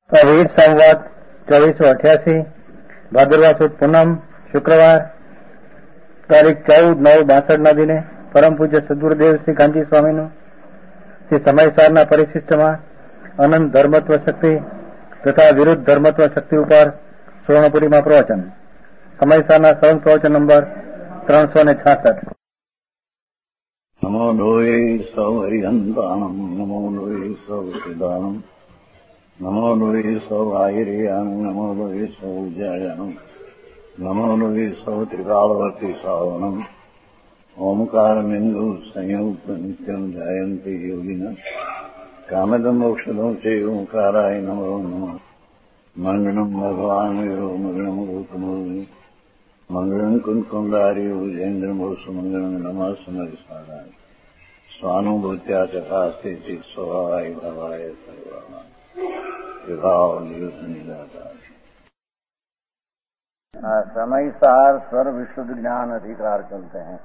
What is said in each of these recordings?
वीर संवत 2488 भादरवा सुद पूनम शुक्रवार तारीख 14/9/62 दिने परम पूज्य सद्गुरुदेव श्री कांची स्वामी श्री समयसार परिशिष्ट में अनंत धर्मत्व शक्ति तथा विरुद्ध धर्मत्व शक्ति पर सुवर्णपुरी में प्रवचन समयसार सरल प्रवचन नंबर 366। नमो लोये सौहरिहंताणम नमो लोये सौदानम नमो लोये सौभागिरियान नमो लोये सौजयानम नमो लोये सौत्रिकालवर्ती सावनम ओमकारमिन्दु संयुक्त नित्यं ध्यायन्ति योगिनः कामदं मोक्षदं च ओंकाराय नमो नमः मंगलम भगवान् वीरो मंगलम गौतमोनि मंगलम कुंकुंडारी उजेन्द्र मोसुमंगलम नमः समरिसाराय स्वानुभूत्या चकास्ते चित स्वभावाय भवाय सर्वाः विभाव निरुद्ध निराकार। समय सार सर्व विशुद्ध ज्ञान अधिकार चलते हैं,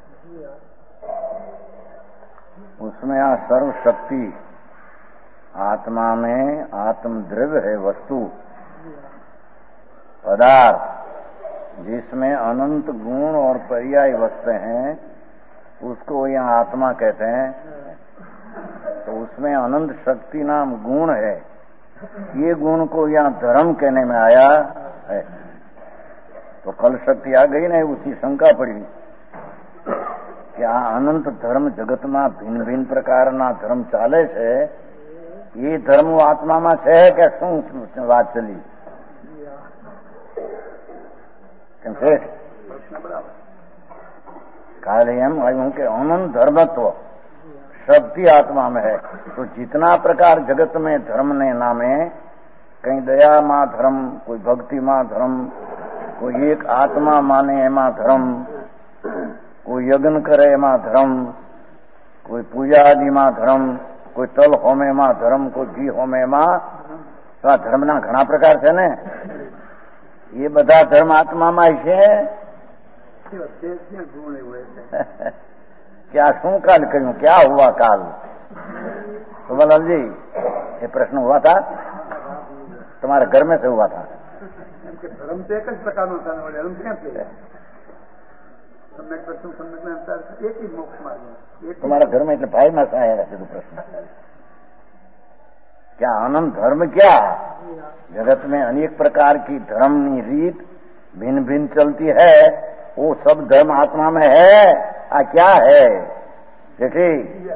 उसमें सर्व शक्ति आत्मा में आत्म द्रव्य है, वस्तु पदार्थ जिसमें अनंत गुण और पर्याय वस्तु हैं, उसको यहाँ आत्मा कहते हैं। तो उसमें अनंत शक्ति नाम गुण है, ये गुण को यहाँ धर्म कहने में आया है। तो कल शक्ति आ गई नहीं, उसी शंका पड़ी कि आ अनंत धर्म जगत में भिन्न भिन्न प्रकार ना धर्म चाले छे, ये धर्म आत्मा में छे के शू बात चली કેમ છે? काले एम आयु के अनंत धर्मत्व शक्ति आत्मा में है। तो जितना प्रकार जगत में धर्म ने नामे, कहीं दया मां धर्म, कोई भक्ति मां धर्म, कोई एक आत्मा माने एमा धर्म, कोई यज्ञ करे एमा धर्म, कोई पूजा आदि मां धर्म, कोई तल होमे मां धर्म, कोई घी होमे मां धर्म ना घना प्रकार है ने। ये बधा धर्म आत्मा में है। क्या शू काल करूं, क्या हुआ काल? तो बलाल जी ये प्रश्न हुआ था, तुम्हारे घर में से हुआ था? धर्म से एक प्रकार एक ही मोक्ष मार्ग। तुम्हारा घर में भाई में आया तो प्रश्न क्या अनंत धर्म? क्या जगत में अनेक प्रकार की धर्म रीत भिन्न भिन्न चलती है, वो सब धर्म आत्मा में है। क्या है देखिए,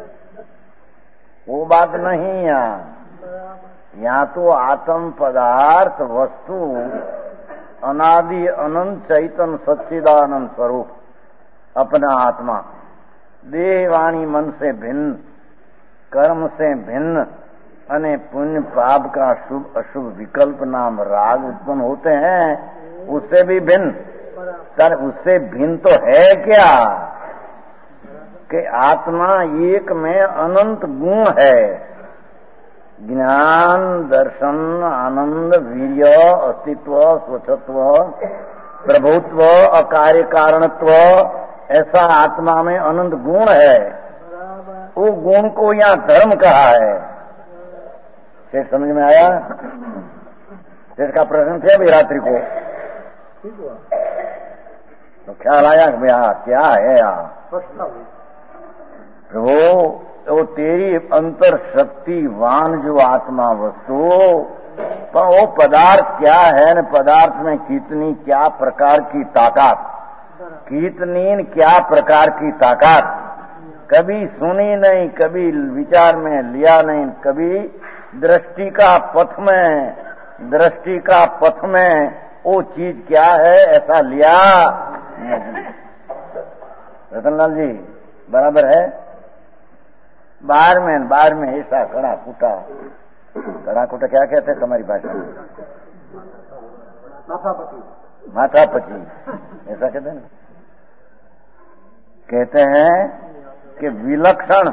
वो बात नहीं। यहाँ तो आत्म पदार्थ वस्तु अनादि अनंत चैतन्य सच्चिदानंद स्वरूप अपना आत्मा देह वाणी मन से भिन्न, कर्म से भिन्न, अने पुण्य पाप का शुभ अशुभ विकल्प नाम राग उत्पन्न होते हैं, उससे भी भिन्न। सर उससे भिन्न तो है क्या कि आत्मा एक में अनंत गुण है। ज्ञान, दर्शन, आनंद, वीर्य, अस्तित्व, स्वच्छत्व, प्रभुत्व, अकार्य कारणत्व, ऐसा आत्मा में अनंत गुण है। वो गुण को यहाँ धर्म कहा है। शेष समझ में आया? शेष का प्रश्न थे अभी रात्रि को, तो ख्याल आया कि भैया क्या है यार प्रभु? वो तेरी अंतर शक्तिवान जो आत्मा वस्तु, पर वो पदार्थ क्या है न? पदार्थ में कितनी क्या प्रकार की ताकत, कितनी क्या प्रकार की ताकत, कभी सुनी नहीं, कभी विचार में लिया नहीं, कभी दृष्टि का पथ में वो चीज क्या है ऐसा लिया। रतनलाल जी बराबर है। बाहर में ऐसा कड़ा कुटा क्या कहते हैं तुम्हारी भाषा में? माथापची ऐसा कहते हैं। कहते हैं कि विलक्षण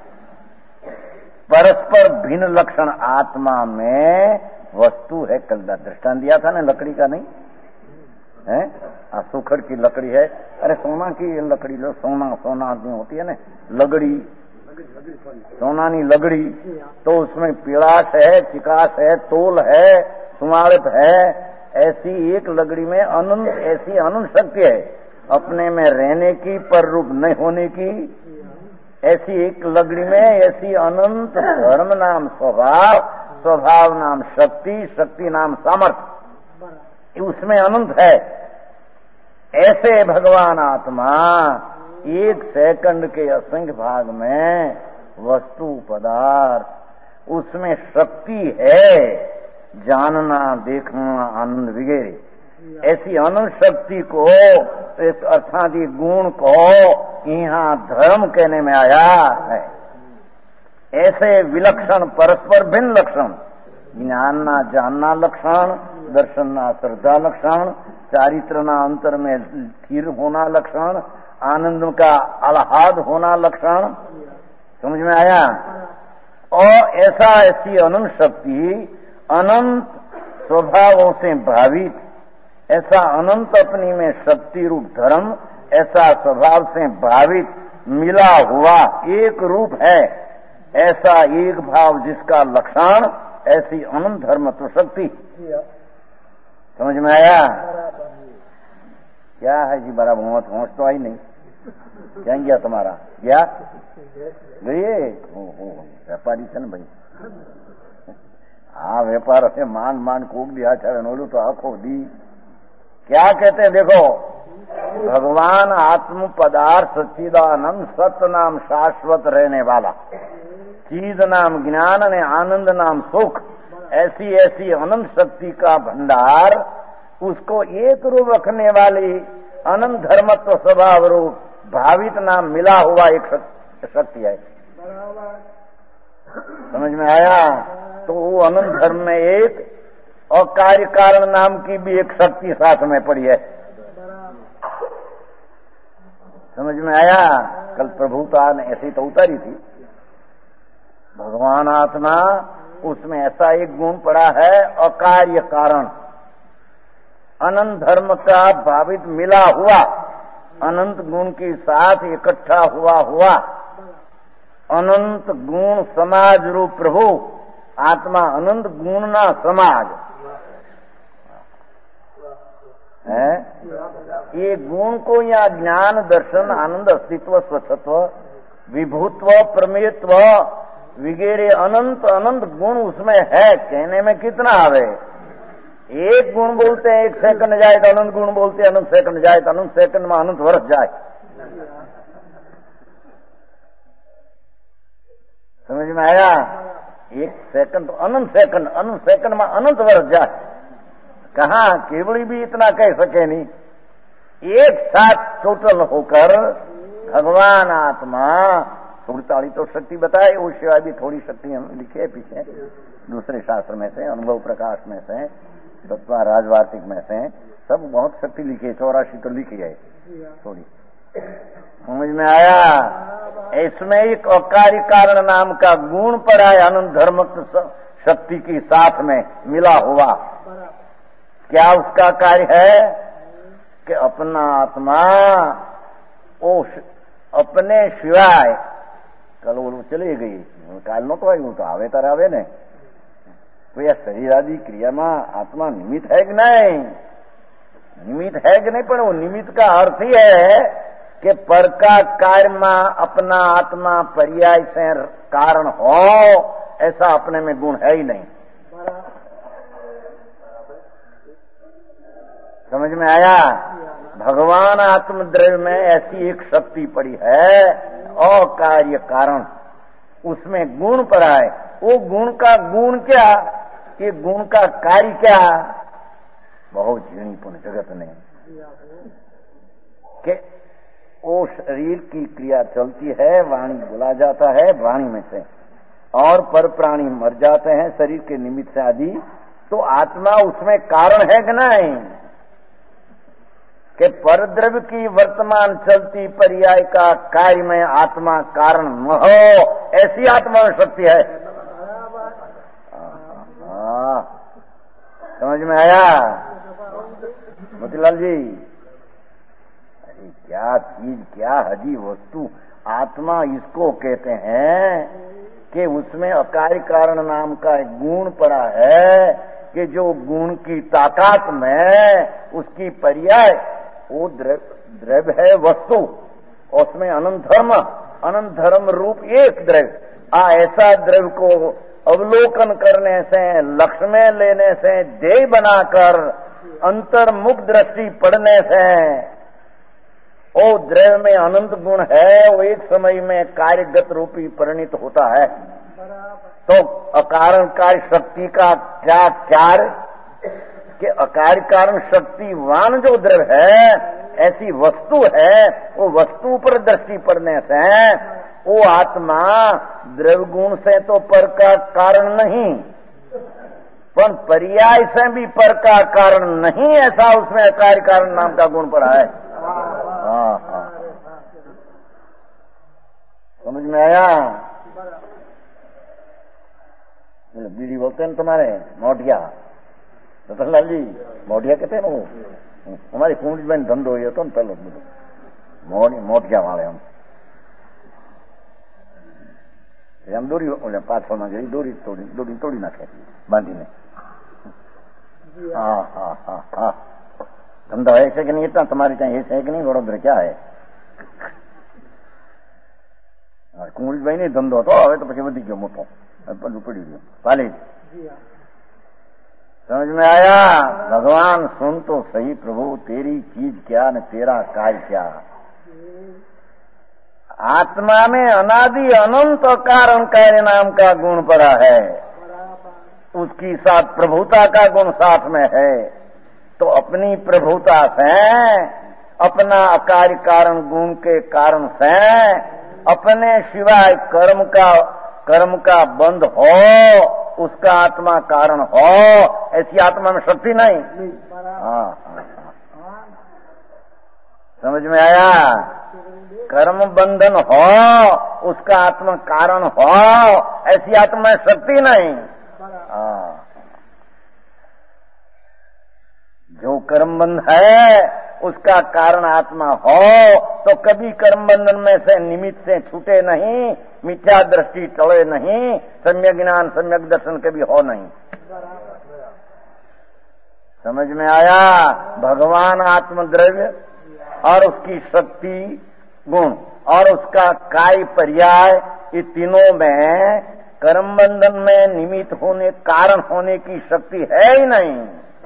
परस्पर भिन्न लक्षण आत्मा में वस्तु है। कल दृष्टांत दिया था ना लकड़ी का, नहीं है? सुखड़ की लकड़ी है, अरे सोना की लकड़ी लो, सोना आदमी होती है ना लगड़ी, सोनानी लगड़ी, तो उसमें पीड़ास है, चिकास है, तोल है, सुमाड़त है। ऐसी एक लगड़ी में अनंत, ऐसी अनंत शक्ति है, अपने में रहने की पर रूप नहीं होने की। ऐसी एक लगड़ी में ऐसी अनंत धर्म नाम स्वभाव, स्वभाव नाम शक्ति, शक्ति नाम सामर्थ्य, उसमें अनंत है। ऐसे भगवान आत्मा एक सेकंड के असंख्य भाग में वस्तु पदार्थ, उसमें शक्ति है, जानना, देखना, आनंद वगैरह। ऐसी अनंत शक्ति को, अर्थात ये गुण को यहाँ धर्म कहने में आया है। ऐसे विलक्षण, परस्पर भिन्न लक्षण, ज्ञानना जानना लक्षण, दर्शनना श्रद्धा लक्षण, चारित्रना अंतर में स्थिर होना लक्षण, आनंद का आह्लाद होना लक्षण, समझ में आया। और ऐसी अनंत शक्ति, अनंत स्वभावों से भावित, ऐसा अनंत अपनी में शक्ति रूप धर्म, ऐसा स्वभाव से भावित मिला हुआ एक रूप है। ऐसा एक भाव जिसका लक्षण, ऐसी अनंत धर्म तो शक्ति। समझ में आया? क्या है जी, बड़ा पहुंच तो आई नहीं। क्या गया तुम्हारा? गया गए? व्यापारी से न भाई, हाँ व्यापार से मान मान कोक दिया, चाहे नोलू तो आंखों दी। क्या कहते हैं देखो, भगवान आत्म पदार्थ सच्चिदानंद सत्य नाम शाश्वत रहने वाला, चीज नाम ज्ञान ने आनंद नाम सुख, ऐसी ऐसी अनंत शक्ति का भंडार, उसको एक रूप रखने वाली अनंत धर्मत्व स्वभाव रूप भावित नाम मिला हुआ एक शक्ति है। समझ में आया? तो वो अनंत धर्म में एक और कार्य कारण नाम की भी एक शक्ति साथ में पड़ी है। समझ में आया? कल प्रभुता ने ऐसी तो उतारी थी, भगवान आत्मा, उसमें ऐसा एक गुण पड़ा है, अकार्य कारण, अनंत धर्म का भावित मिला हुआ, अनंत गुण के साथ इकट्ठा हुआ अनंत गुण समाज रूप प्रभु आत्मा, अनंत गुण ना समाज है। ये गुण को या ज्ञान, दर्शन, आनंद, अस्तित्व, स्वच्छत्व, विभुत्व, प्रमेयत्व वगैरह अनंत अनंत गुण उसमें है। कहने में कितना आवे? एक गुण बोलते हैं 1 सेकंड जाए तो अनंत गुण बोलते हैं, अनंत सेकंड जाए तो अनंत सेकंड में अनंत वर्ष जाए। समझ में आया? 1 सेकंड तो अनंत सेकंड में अनंत वर्ष जाए। कहा केवली भी इतना कह सके नहीं। एक साथ टोटल होकर भगवान आत्मा, 47 तो शक्ति बताए, उस सिवाय भी थोड़ी शक्ति हम लिखे है पीछे दूसरे शास्त्र में से, अनुभव प्रकाश में से, तत्वा राजवार्तिक में से, सब बहुत शक्ति लिखी है, 84 तो लिखी है थोड़ी। समझ में आया? इसमें एक अकार्य कारण नाम का गुण पड़ा है, अनंत धर्म शक्ति के साथ में मिला हुआ। क्या उसका कार्य है कि अपना आत्मा ओ अपने सिवाय, कल वो चली गई, काल नो तो आई, वो तो आवे तर आवे ने, तो यह शरीर आदि क्रिया में आत्मा निमित्त है कि नहीं? निमित्त है कि नहीं? पर वो निमित्त का अर्थ ही है कि पर का कार्य में अपना आत्मा पर्याय से कारण हो, ऐसा अपने में गुण है ही नहीं। समझ में आया? भगवान आत्मद्रव्य में ऐसी एक शक्ति पड़ी है, अकार्य कारण, उसमें गुण पड़ा है। वो गुण का गुण क्या, ये गुण का कार्य क्या? बहुत झीणीपूर्ण जगत ने कि वो शरीर की क्रिया चलती है, वाणी बोला जाता है, वाणी में से, और पर प्राणी मर जाते हैं शरीर के निमित्त से आदि, तो आत्मा उसमें कारण है कि नहीं? कि परद्रव्य की वर्तमान चलती पर्याय का कार्य में आत्मा कारण न हो, ऐसी आत्मा में शक्ति है। समझ में आया मोतीलाल जी? अरे क्या चीज, क्या हजी वस्तु आत्मा इसको कहते हैं कि उसमें अकार्य कारण नाम का एक गुण पड़ा है कि जो गुण की ताकत में उसकी पर्याय वो द्रव्य है वस्तु, उसमें अनंत धर्म रूप एक द्रव्य। ऐसा द्रव्य को अवलोकन करने से, लक्ष्य में लेने से, ध्येय बनाकर अंतर्मुख दृष्टि पड़ने से वो द्रव्य में अनंत गुण है, वो एक समय में कार्यगत रूपी परिणित होता है। तो अकारण कार्य शक्ति का क्या कार्य कि अकार्य कारण शक्तिवान जो द्रव्य है, ऐसी वस्तु है, वो वस्तु पर दृष्टि पड़ने से वो आत्मा द्रव्य गुण से तो पर का कारण नहीं, पर पर्याय से भी पर का कारण नहीं, ऐसा उसमें अकार्य कारण नाम का गुण पड़ा है। हाँ, समझ में आया? बीड़ी बोलते हैं तुम्हारे मोटिया, रतनलाल जी मोटिया कहते हैं वो, हमारी कुंडी बहन धंधो हुई तो पहले मोटिया वाले हम दोरी पाछળ માં ગઈ દોરી તોડી નાખે બાંધીને। હા ધંધો है कि नहीं? इतना तुम्हारे चाहे है कि नहीं? वडोदरा क्या है? कुंडी भाई नहीं धंधो तो હવે તો પછી વધી ગયો મોટો, બધું પડી ગયું પાલી। समझ में आया? भगवान सुन तो सही प्रभु, तेरी चीज क्या न तेरा कार्य क्या। आत्मा में अनादि अनंत कारण कार्य नाम का गुण पड़ा है, उसकी साथ प्रभुता का गुण साथ में है। तो अपनी प्रभुता से, अपना अकार्य कारण गुण के कारण से अपने सिवाय कर्म का बंध हो, उसका आत्मा कारण हो, ऐसी आत्मा में शक्ति नहीं। हाँ, समझ में आया? कर्म बंधन हो, उसका आत्मा कारण हो, ऐसी आत्मा में शक्ति नहीं। हाँ, जो कर्म बंध है उसका कारण आत्मा हो तो कभी कर्म बंधन में से निमित्त से छूटे नहीं, मिथ्या दृष्टि टले नहीं, सम्यक ज्ञान सम्यक दर्शन कभी हो नहीं। समझ में आया? भगवान आत्मद्रव्य और उसकी शक्ति गुण और उसका काय पर्याय, ये तीनों में कर्म बंधन में निमित्त होने कारण होने की शक्ति है ही नहीं।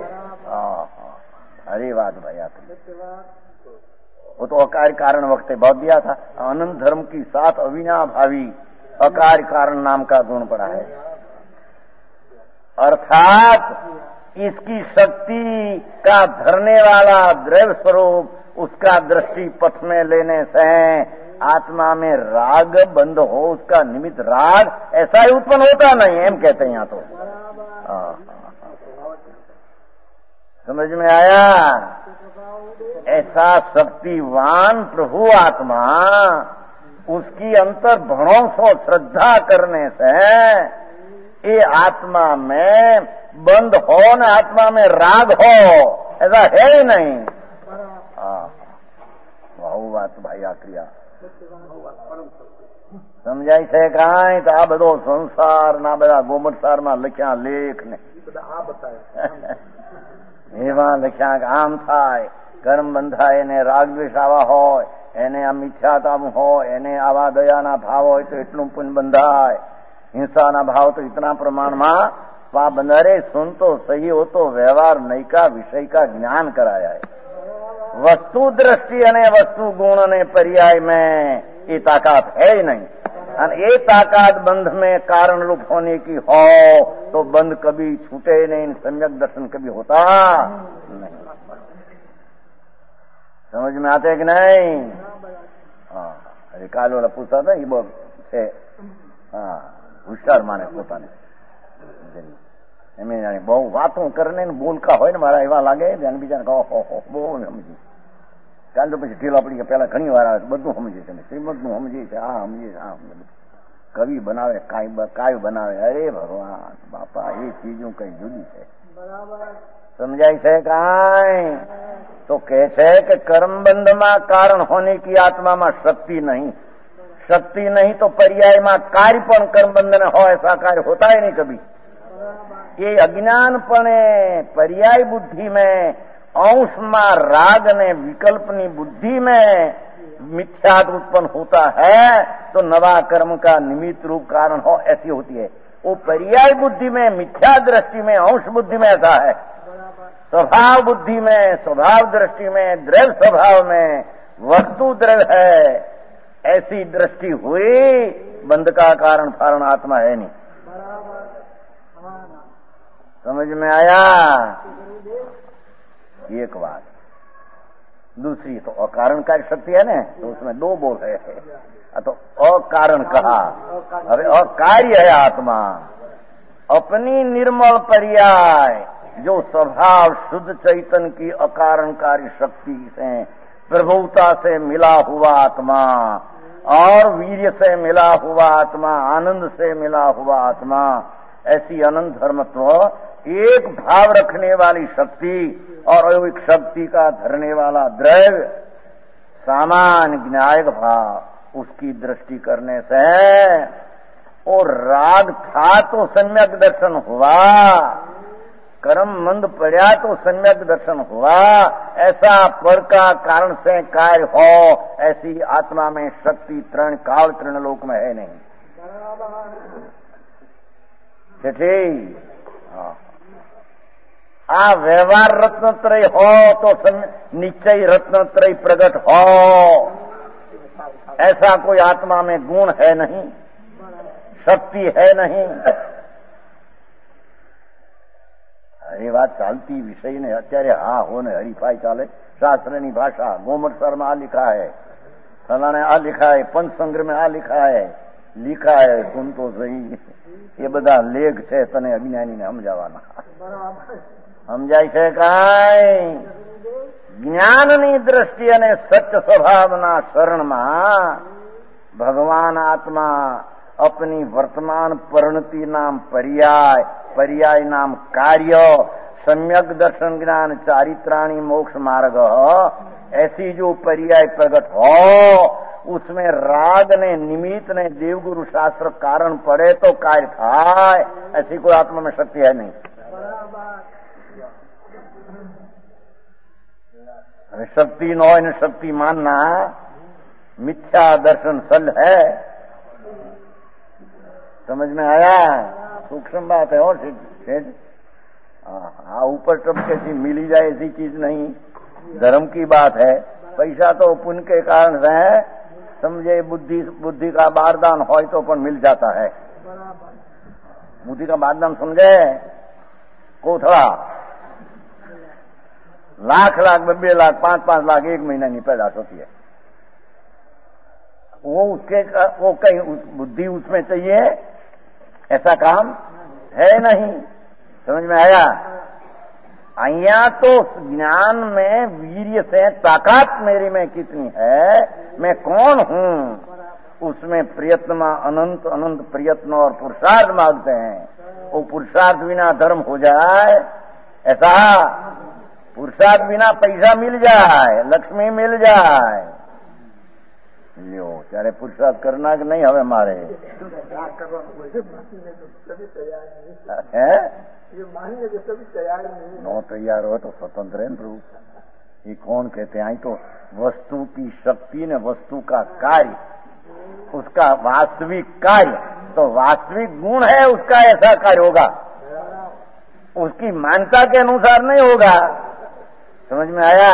अरे बात भैया, वो तो अकार्य कारण वक्त बहुत दिया था। अनंत धर्म की साथ अविनाभावी अकार्य कारण नाम का गुण पड़ा है, अर्थात इसकी शक्ति का धरने वाला द्रव्य स्वरूप उसका दृष्टि पथ में लेने से आत्मा में राग बंद हो, उसका निमित्त राग ऐसा ही उत्पन्न होता नहीं, एम कहते हैं यहाँ तो। समझ में आया? ऐसा शक्तिवान प्रभु आत्मा, उसकी अंतर भणों सो श्रद्धा करने से ये आत्मा में बंद हो न आत्मा में राग हो, ऐसा है ही नहीं। बहु बात भाई आक्रिया समझाई છે કાંઈ? તો આ બધો સંસાર ના બધા ગોમટસારમાં લખ્યા લેખ ને એવા લખ્યા આમ થાય, કર્મ બંધાય એને રાગ દ્વેષ આવા હોય, એને આ મિથ્યાતામ હોય, એને આવા દયાના ભાવ હોય તો એટલું પુણ્ય બંધાય, હિંસાના ભાવ તો इतना પ્રમાણમાં પાપ બંધારે। सुन तो सही हो तो व्यवहार नहीं का विषय का ज्ञान कराया है। वस्तु दृष्टि अने वस्तु गुण अने पर्याय में ये ताकत है ही नहीं। ये ताकत बंध में कारण रूप होने की हो तो बंध कभी छूटे नहीं, सम्यक दर्शन कभी होता नहीं। समझ में आते कि नहीं? हाँ, अरे काल वाला पूछा था ये बहुत हाँ होशियार माने पोता ने जाने बहु वातों करने बोलका हो मारा एवा लगे बीजा बहु समझी काल तो पीछे ढीला पड़ी पहला घनी वार आवे बधु समझे छे, श्रीमद नु समझे छे, आ समझे आ कवि बनावे काय बनावे। अरे भगवान बापा ये चीजों कई जुदी है, समझाई छे काई? तो कहे छे कि कर्म बंध में कारण होने की आत्मा में शक्ति नहीं, शक्ति नहीं तो पर्याय में कार्य पण कर्म बंधन हो, ऐसा कार्य होता ही नहीं कभी। ये अज्ञानपणे पर्याय बुद्धि में अंश में राग ने विकल्पनी बुद्धि में मिथ्यात उत्पन्न होता है, तो नवा कर्म का निमित्त रूप कारण हो, ऐसी होती है। वो पर्याय बुद्धि में, मिथ्या दृष्टि में, अंश बुद्धि में ऐसा है। स्वभाव बुद्धि में, स्वभाव दृष्टि में, द्रव्य स्वभाव में वस्तु द्रव्य है, ऐसी दृष्टि हुई, बंध का कारण फारण आत्मा है नहीं। समझ में आया? एक बात। दूसरी तो अकारण कार्य शक्ति है ना, तो उसमें दो बोल है। तो अकारण कहा, अरे अकार्य है आत्मा। अपनी निर्मल पर्याय जो स्वभाव शुद्ध चैतन्य की अकारणकारी शक्ति से, प्रभुता से मिला हुआ आत्मा और वीर्य से मिला हुआ आत्मा, आनंद से मिला हुआ आत्मा, ऐसी अनंत धर्मत्व, एक भाव रखने वाली शक्ति और एक शक्ति का धरने वाला द्रव्य, सामान्य ज्ञायक भाव, उसकी दृष्टि करने से और राग था तो सम्यक दर्शन हुआ, कर्म मंद पड़ा तो सम्यक दर्शन हुआ। ऐसा पर का कारण से कार्य हो, ऐसी आत्मा में शक्ति तृण काल तृण लोक में है नहीं। ठीक। आ व्यवहार रत्नत्रय हो तो निश्चय रत्नत्रय प्रकट हो, ऐसा कोई आत्मा में गुण है नहीं, शक्ति है नहीं। એ વાત ચાલતી વિષય ને અત્યારે હા હો ને હરીફાઈ ચાલે। શાસ્ત્રની ભાષા गोमर में आ लिखा है, फलाने आ लिखा है, पंच संग्रह में आ लिखा है, सुन तो सही। ये બધા લેખ છે, તને અજ્ઞાનીને સમજાવવાના। સમજાય છે કાંઈ? જ્ઞાનની દ્રષ્ટિ અને સત્ય સ્વભાવના શરણમાં ભગવાન આત્મા अपनी वर्तमान परिणति नाम पर्याय, पर्याय नाम कार्य, सम्यक दर्शन ज्ञान चारित्राणी मोक्ष मार्ग, ऐसी जो पर्याय प्रकट हो, उसमें राग ने निमित्त ने देवगुरु शास्त्र कारण पड़े तो कार्य था, ऐसी कोई आत्मा में शक्ति है नहीं। शक्ति नो इन शक्ति मानना मिथ्या दर्शन सल है। समझ में आया? सूक्ष्म बात है। और हाँ, ऊपर टप कैसी मिली जाए ऐसी चीज नहीं, धर्म की बात है। पैसा तो पुण्य के कारण से है, समझे बुद्धि का बारदान हो तो पण मिल जाता है। बुद्धि का बारदान समझे, कोथड़ा लाख 2 लाख 5 लाख एक महीना नहीं पैदाश होती है। वो कहीं बुद्धि उसमें चाहिए, ऐसा काम है नहीं। समझ में आया? अहिया तो ज्ञान में वीर्य से ताकत मेरी में कितनी है, मैं कौन हूं, उसमें प्रयत्न में अनंत अनंत प्रयत्न और पुरुषार्थ मांगते हैं। वो पुरुषार्थ बिना धर्म हो जाए, ऐसा पुरुषार्थ बिना पैसा मिल जाए, लक्ष्मी मिल जाए, લ્યો ત્યારે પુરુષાર્થ કરના કે નહીં? હવે મારે नो तैयार हो तो स्वतंत्र है प्रभु। ये कौन कहते हैं? तो वस्तु की शक्ति ने वस्तु का कार्य, उसका वास्तविक कार्य, तो वास्तविक गुण है उसका, ऐसा कार्य होगा, उसकी मान्यता के अनुसार नहीं होगा। समझ में आया?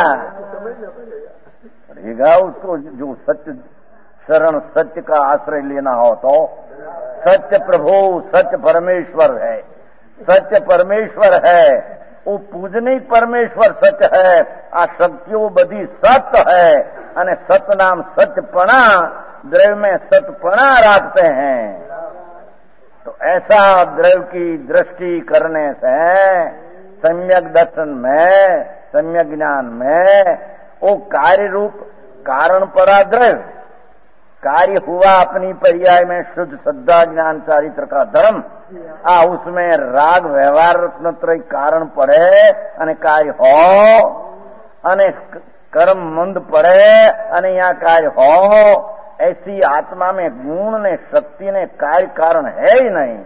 रहेगा उसको जो सत्य शरण, सत्य का आश्रय लेना हो तो सत्य प्रभु, सत्य परमेश्वर है, सत्य परमेश्वर है, वो पूजनीय परमेश्वर सत्य है। आ शक्तियों बधी सत्य है, अने सत्य नाम सत्यपणा, द्रव्य में सत्यपणा रखते हैं। तो ऐसा द्रव्य की दृष्टि करने से सम्यक दर्शन में, सम्यक ज्ञान में वो कार्य रूप कारण परा द्रव्य कार्य हुआ अपनी पर्याय में शुद्ध श्रद्धा ज्ञान चारित्र का धर्म, उसमें राग व्यवहार रत्नत्रय कारण पड़े अने कार्य हो, अने कर्म मंद पड़े अने यहाँ कार्य हो, ऐसी आत्मा में गुण ने शक्ति ने कार्य कारण है ही नहीं।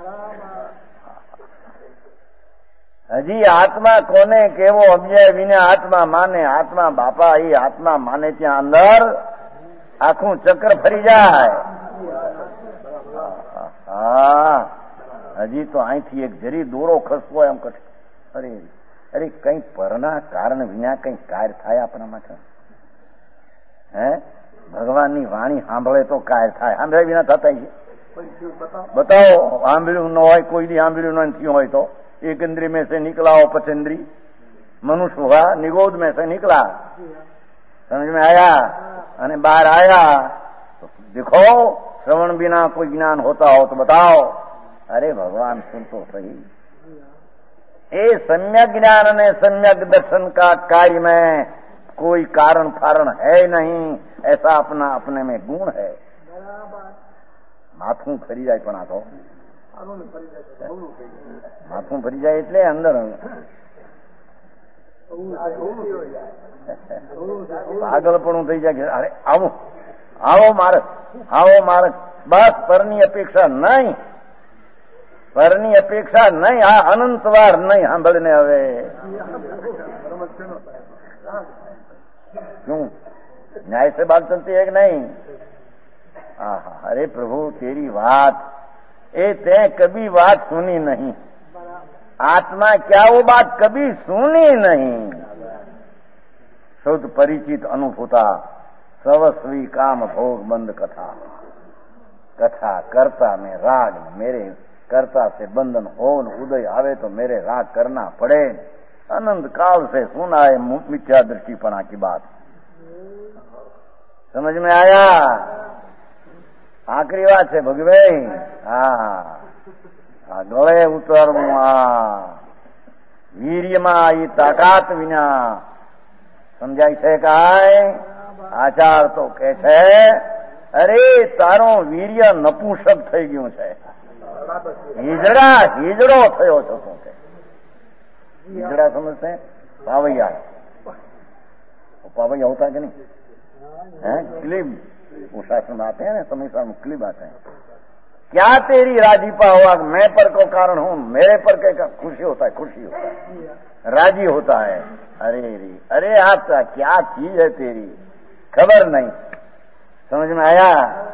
हजी आत्मा कोने केवो अव्यय विना आत्मा माने, आत्मा बापा ही आत्मा माने त्या अंदर आखू चक्र फरी जाए। हजी तो અહીંથી એક જરી દોરો ખસવો એમ કઠ અરે અરે કઈ પરના કારણ વિના કઈ કાર્ય થાય આપણા માટે? હે ભગવાનની વાણી સાંભળે તો કાર્ય થાય, સાંભળ્યા વિના થતા છે? बताओ સાંભળ્યું ન હોય, કોઈ દી સાંભળ્યું ન થયું હોય તો एक इंद्री में से निकला हो पचेंद्री, मनुष्य हुआ निगोद में से निकला, समझ में आया और बाहर आया तो देखो श्रवण बिना कोई ज्ञान होता हो तो बताओ। अरे भगवान सुन तो सही, ये सम्यक ज्ञान ने सम्यक दर्शन का कार्य में कोई कारण फारण है नहीं, ऐसा अपना अपने में गुण है। माथू फरी जाए पण आ तो माथू फरी जाए એટલે અંદર પાગલપણું થઈ જાય। અરે આવો આવો માર્ગ બસ પરની અપેક્ષા નહીં, પરની અપેક્ષા નહીં, આ અનંતવાર નહીં સાંભળને હવે क्यों न्याय से बात चलती है कि नहीं? अरे प्रभु तेरी बात ए ते कभी बात सुनी नहीं, आत्मा क्या वो बात कभी सुनी नहीं। शुद्ध परिचित अनुभूता सर्वस्वी काम भोग बंद कथा, कथा करता में राग, मेरे कर्ता से बंधन हो उदय आवे तो मेरे राग करना पड़े। अनंत काल से सुना है मिथ्या दृष्टिपना की बात, समझ में आया? आखिरी बात है भगवान, गले उतरવું વીર્યમાં એ તાકાત વિના સમજાય છે કાય? આચાર તો કે છે અરે તારો વીર્ય નપુંસક થઈ ગયું છે, હિજડો થયો છો તું કે। હિજડા સમજते हैं? पावैया, पावैया होता है कि नहीं? है क्लिब, वो शास्त्र में आते हैं ना, समय में क्लिब आते हैं। क्या तेरी राजीपा हुआ? मैं पर को कारण हूं, मेरे पर के खुशी होता है, खुशी होता है, राजी होता है। अरे आपका क्या चीज है तेरी, खबर नहीं, समझ में आया?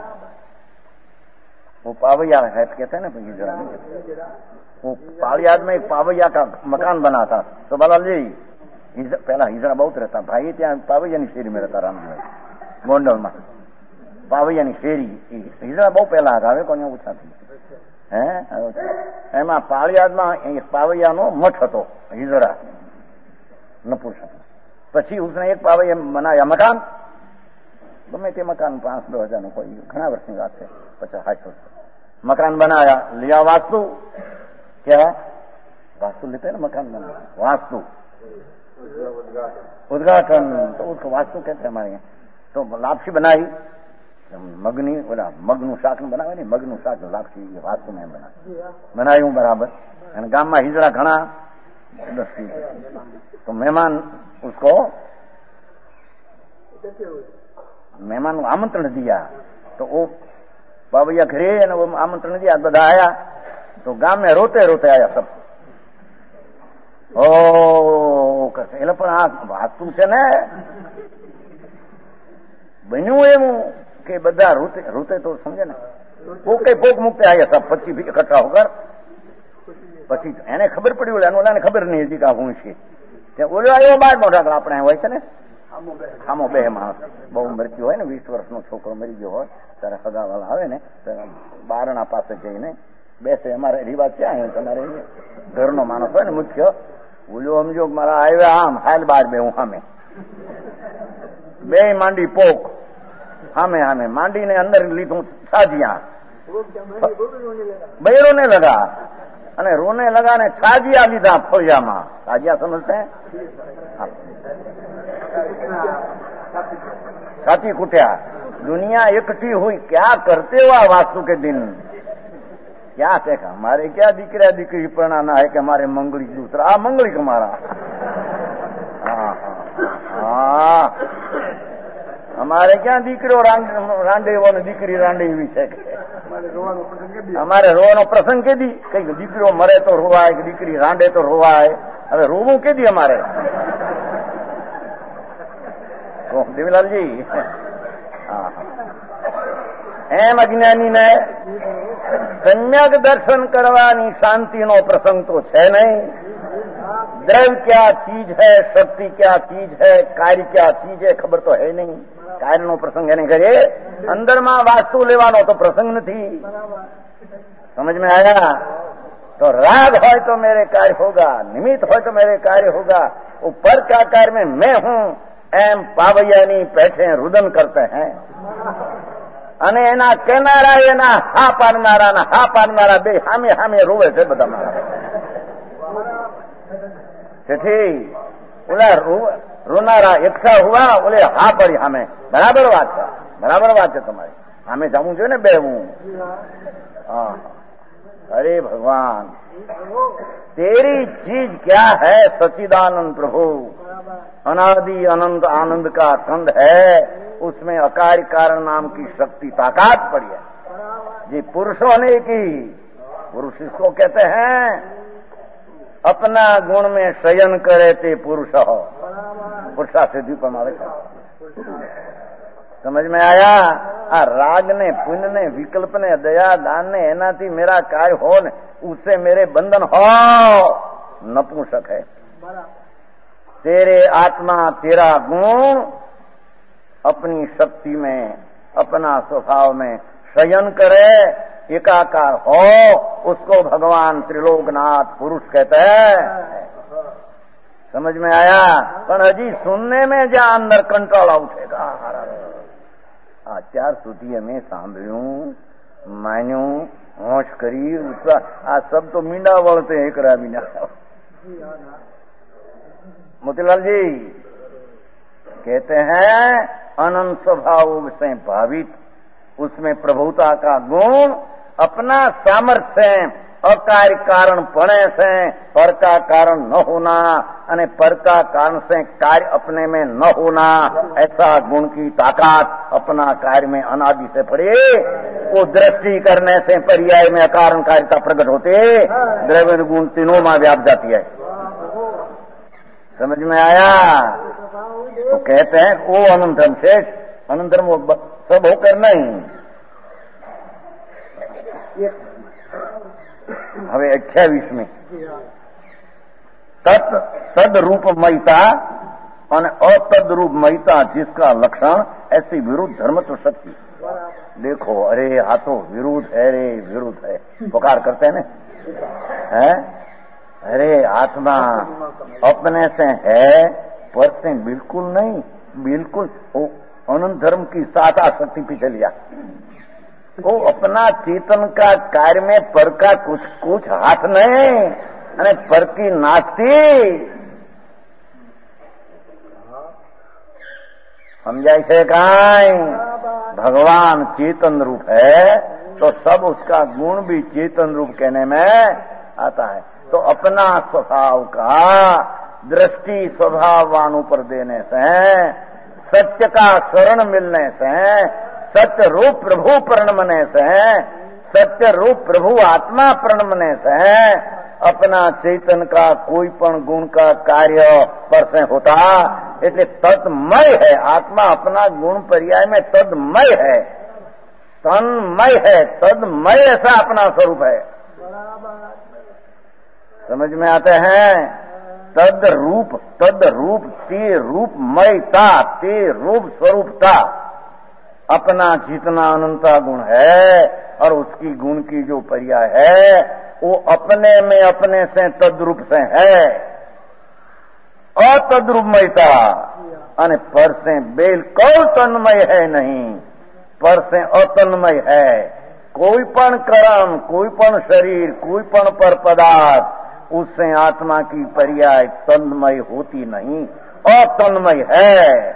वो पावैया है कहते हैं ना, वो पालियाद में एक पावैया का मकान बना था। तो बालाल जी पहला हिजड़ा बहुत रहता, भाई त्या पावैया शेरी में रहता, राम गोंडल में पावैया शेरी हिजड़ा बहु पहला હતા, હવે કોને ઓછા થઈ હે। એમાં પાળિયાદમાં પાવૈયા નો મઠ હતો हिजड़ा नपुंसक। પછી उसने एक पावैया बनाया मकान, गमे ते मकान 5-10 હજાર નું કોઈ ઘણા વર્ષની વાત છે, 50-60 વર્ષ मकान बनाया, लिया वास्तु, क्या वास्तु लेते हैं ना मकान बनाया, वास्तु उद्घाटन, तो उसको वास्तु कहते हैं हमारे यहाँ। तो लापसी बनाई, मगनी बोला मगनु शाक बनावे नहीं, मगनु शाक लापसी वास्तु में बनाई हूँ बराबर। गांव में हिजड़ा घना 10-20, तो मेहमान उसको मेहमान को आमंत्रण दिया, तो वो बाबैया घरे ने वो आमंत्रण दिया, બધા आया, तो गांव में रोते रोते आया सब। એટલે પણ આ વાસ્તુ છે ને બન્યું એવું કે બધા રોતે રોતે તો સમજે ને, પોકે પોક મુક્તે આવ્યા सब, પછી इकट्ठा होकर પછી એને ખબર પડી, ઓલાને ખબર નહીં હતી કે આ હું છે। ઓલો આવ્યો બાર મોટા, આપણે હોય છે ને ખામો બે માણસ, બહુ મૃત્યુ હોય ને, 20 વર્ષનો છોકરો મરી ગયો હોય ત્યારે સગાવાલા આવે ને બારણા પાસે જઈને બેસે। અમારે રિવાજ છે અહીંયા, તમારે ઘરનો માણસ હોય ને મુખ્ય, બોલ્યો સમજો મારા આવ્યા આમ હાલ બાર બે હું સામે બે માંડી પોક સામે સામે માંડીને અંદર લીધું છાજિયા, બૈરો ને લગા અને રોને લગા ને છાજિયા લીધા ફળિયામાં। છાજિયા સમજते हैं? छाती कुटिया, दुनिया इकट्ठी हुई, क्या करते हो वास्तु के दिन? क्या थे हमारे क्या दिकरा दिकरी प्रणाना है कि हमारे मंगली दूसरा मंगली हमारा। અમારે ક્યાં દીકરો રાંડેવો ને દીકરી રાંડેવી છે કે અમારે રોવાનો પ્રસંગ કેદી કઈક દીકરો મરે તો રોવાય કે દીકરી રાંડે તો રોવાય. હવે રોવું કેદી અમારે દેવીલાલજી? એમ અજ્ઞાનીને સમ્યક દર્શન કરવાની શાંતિનો પ્રસંગ તો છે નહીં. દ્રવ્ય क्या चीज है, शक्ति क्या चीज है, कार्य क्या चीज है ખબર તો है નહીં. કાર્યનો પ્રસંગ એને કરે, અંદરમાં વાસ્તુ લેવાનો તો પ્રસંગ નથી. समझ में आया? तो राग हो तो मेरे कार्य होगा, निमित्त हो तो मेरे कार्य होगा. ऊपर का कार्य में मैं हूं एम पावैयानी बैठे रुदन करते हैं અને એના કેનારા એના હા પાડનારા બે હામે રોવે છે બધા મારા. તેથી ઓલા રોનારા એકઠા હુआ, ઓલે હા પડી સામે. બરાબર વાત છે તમારી. સામે જવું જોઈએ ને બેવું. હા, अरे भगवान तेरी चीज क्या है? सच्चिदानंद प्रभु अनादि अनंत आनंद का कंद है. उसमें अकार्य कारण नाम की शक्ति ताकत पड़ी है. ये पुरुषों ने की, पुरुष इसको कहते हैं अपना गुण में शयन करे ते पुरुष हो. पुरुषा सिद्धि परमावे. समझ में आया? आ राग ने पुण्य ने विकल्प ने दया दान ने एनाथी मेरा कार्य हो ने उससे मेरे बंधन हो नपुंसक है. तेरे आत्मा तेरा गुण अपनी शक्ति में अपना स्वभाव में शयन करे, एकाकार हो, उसको भगवान त्रिलोकनाथ पुरुष कहते हैं. समझ में आया? पर हजी सुनने में जहां अंदर कंट्रोल उठेगा. અત્યાર સુધી અમે સાંભળ્યું, માન્યું, હોશ કરી, આ શબ્દ તો મીંડા વળતે એકરા મીંડા. मोतीलाल जी कहते हैं अनंत स्वभाव से भावित उसमें प्रभुता का गुण अपना सामर्थ्य से अकार्य कारण पणे से पर का कारण न होना અને पर का कारण से कार्य अपने में न होना, ऐसा गुण की ताकत अपना कार्य में अनादि से पड़े. वो दृष्टि करने से पर्याय में अकारण कारिता प्रकट होते, द्रव्य गुण तीनों में व्याप जाती है. समझ में आया? तो कहते हैं वो अनंतरम शेष, अनंतरम सब होकर नहीं. હવે 28 में तद रूपमयता और अतद रूपमयता जिसका लक्षण ऐसी विरुद्ध धर्म तो शक्ति. देखो, अरे हाँ तो विरुद्ध है रे, विरुद्ध है पुकार करते हैं ना. है अरे आत्मा अपने से है पर से बिल्कुल नहीं. बिल्कुल वो अनंत धर्म की सात आसक्ति पीछे लिया. वो अपना चेतन का कार्य में पर का कुछ हाथ नहीं અને પર की नास्ती. समझाई से काई? भगवान चेतन रूप है तो सब उसका गुण भी चेतन रूप कहने में आता है. तो अपना स्वभाव का दृष्टि स्वभाववान ऊपर देने से, सत्य का शरण मिलने से, सत्य रूप प्रभु प्रणमने से, सत्य रूप प्रभु आत्मा प्रणमने से अपना चेतन का कोई पण गुण का कार्य पर से होता. એટલે तदमय है. आत्मा अपना गुण पर्याय में तदमय है, तन्मय है, तदमय ऐसा अपना स्वरूप है. समझ में आते हैं? तद रूप ते रूपमयता, ते रूप स्वरूपता अपना जितना अनंता गुण है और उसकी गुण की जो पर्याय है वो अपने में अपने से तद्रूप से है. अतद्रूपमयता અને पर से बिल्कुल तन्मय है नहीं, पर से अतन्मय है. कोई पण कर्म, कोई पण शरीर, कोई पण पर पदार्थ उससे आत्मा की पर्याय तन्मय होती नहीं, अतन्मय है.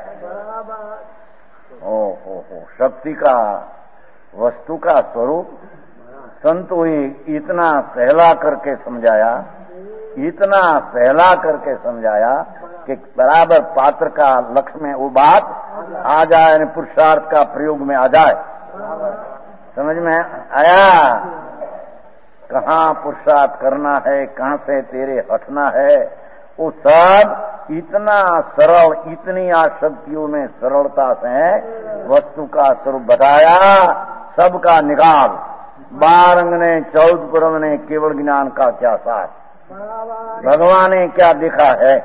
हो शक्ति का वस्तु का स्वरूप संतों ने इतना सहला करके समझाया कि बराबर पात्र का लक्ष्य में वो बात आ जाए, पुरुषार्थ का प्रयोग में आ जाए। समझ में आया? कहाँ पुरुषार्थ करना है, कहाँ से तेरे हटना है, वो सब इतना सरल, इतनी आसक्तियों में सरलता से वस्तु का स्वरूप बताया। सबका निकाल 12 ने 14 परम ने केवल ज्ञान का क्या साथ, भगवान ने क्या देखा है।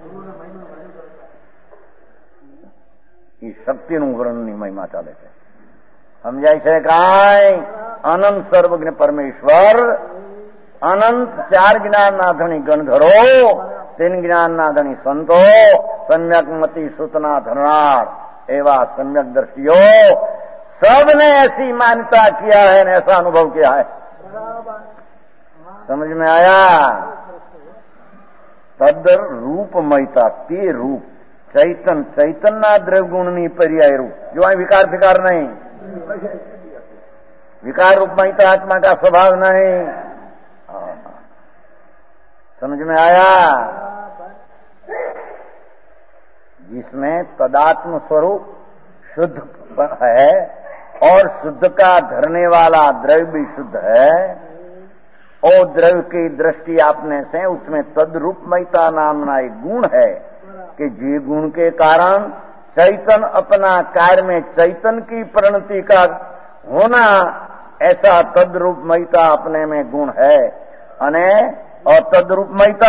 ये शक्ति નું વર્ણનની મહિમા ચાલે છે, સમજાય છે? કાંઈ અનંત સર્વજ્ઞ પરમેશ્વર, અનંત 4 જ્ઞાનના ધણી ગણધરો, 3 જ્ઞાનના ધણી સંતો, સમ્યક મતિ સૂચના ધરનાર એવા सम्यक दर्शियों, सबने ऐसी मान्यता किया है, ऐसा अनुभव किया है। समझ में आया? तद रूपमयता, ते रूप चैतन, चैतन्य द्रव्य गुणनी पर्याय रूप, जो है विकार फिकार नहीं, विकार रूपमयता आत्मा का स्वभाव नहीं। समझ में आया? जिसमें तदात्म स्वरूप शुद्ध है और शुद्ध का धरने वाला द्रव्य भी शुद्ध है, और द्रव्य की दृष्टि आपने से उसमें तद्रूपमयता नामना एक गुण है कि जी गुण के कारण चैतन अपना कार्य में चैतन की परिणति का होना, ऐसा तद्रूपमयता अपने में गुण है। अने और तद्रूपमयता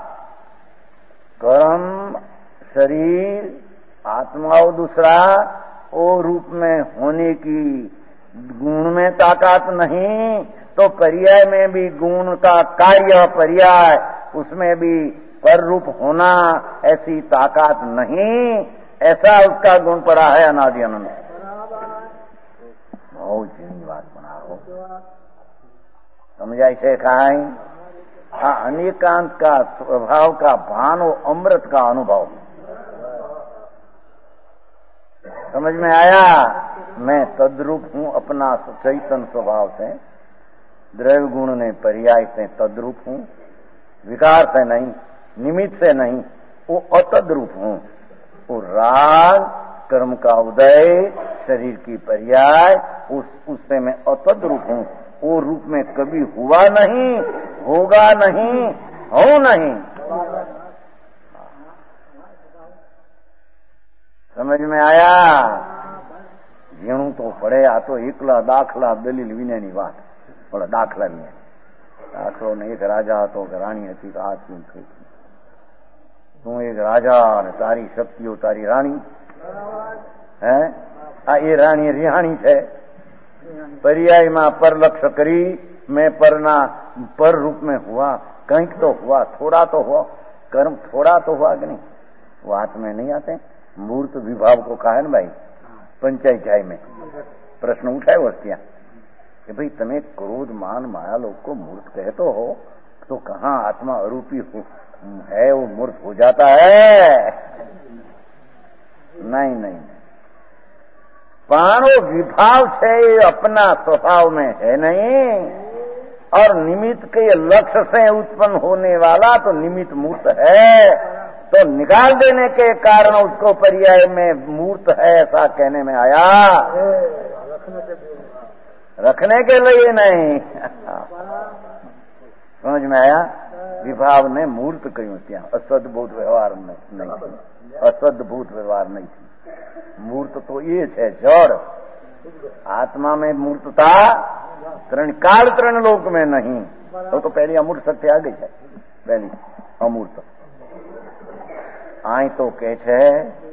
कर्म, शरीर, आत्मा और दूसरा वो रूप में होने की गुण में ताकत नहीं, तो पर्याय में भी गुण का कार्य पर्याय, उसमें भी पर रूप होना ऐसी ताकत नहीं, ऐसा उसका गुण पड़ा है अनादि अनंत। बहुत जीनी बात बना हो, समझाई से खाई। हाँ, अनेकांत का स्वभाव का भान हो, अमृत का अनुभव। समझ में आया? मैं तद्रूप हूँ अपना चैतन स्वभाव से, द्रव्य गुण ने पर्याय से तद्रूप हूँ, विकार से नहीं, निमित्त से नहीं, वो अतद्रूप हूँ। वो राग कर्म का उदय, शरीर की पर्याय, उससे मैं अतद्रूप हूँ। वो रूप में कभी हुआ नहीं, होगा नहीं, हो नहीं। समझ में आया? जीणु तो पड़े, आ तो एकला दाखला दलील विनयनी बात, बोला दाखला विनय। दाखलो ने एक राजा હતો કે રાણી હતી તો આ શું થયું? તું એક રાજા અને તારી શક્તિઓ તારી રાણી હે? આ એ રાણી રિહાણી છે। पर्यायમાં पर लक्ष्य करी, मैं परना पर रूप में हुआ, कहीं तो हुआ, थोड़ा तो हुआ, कर्म थोड़ा तो हुआ कि नहीं? वो हाथ में नहीं आते। मूर्त विभाव को कहा है ना भाई, पंचायत जाय में प्रश्न उठाए वस्तियां कि भाई तमे क्रोध मान माया लोग को मूर्त कहते हो, तो कहाँ आत्मा अरूपी है वो मूर्त हो जाता है? नहीं नहीं, पानो विभाव से अपना स्वभाव में है नहीं, और निमित्त के लक्ष्य से उत्पन्न होने वाला तो निमित्त मूर्त है, तो निकाल देने के कारण उसको पर्याय में मूर्त है ऐसा कहने में आया, रखने के लिए नहीं। समझ में आया? विभाव ने मूर्त क्यों किया? असद्भूत व्यवहार नहीं, असद्भूत व्यवहार नहीं थी। मूर्त तो ये है जड़, आत्मा में मूर्तता काल त्रण लोक में नहीं। तो पहली अमूर्त शक्ति आ गई है, पहली अमूर्त। आई तो कहे छे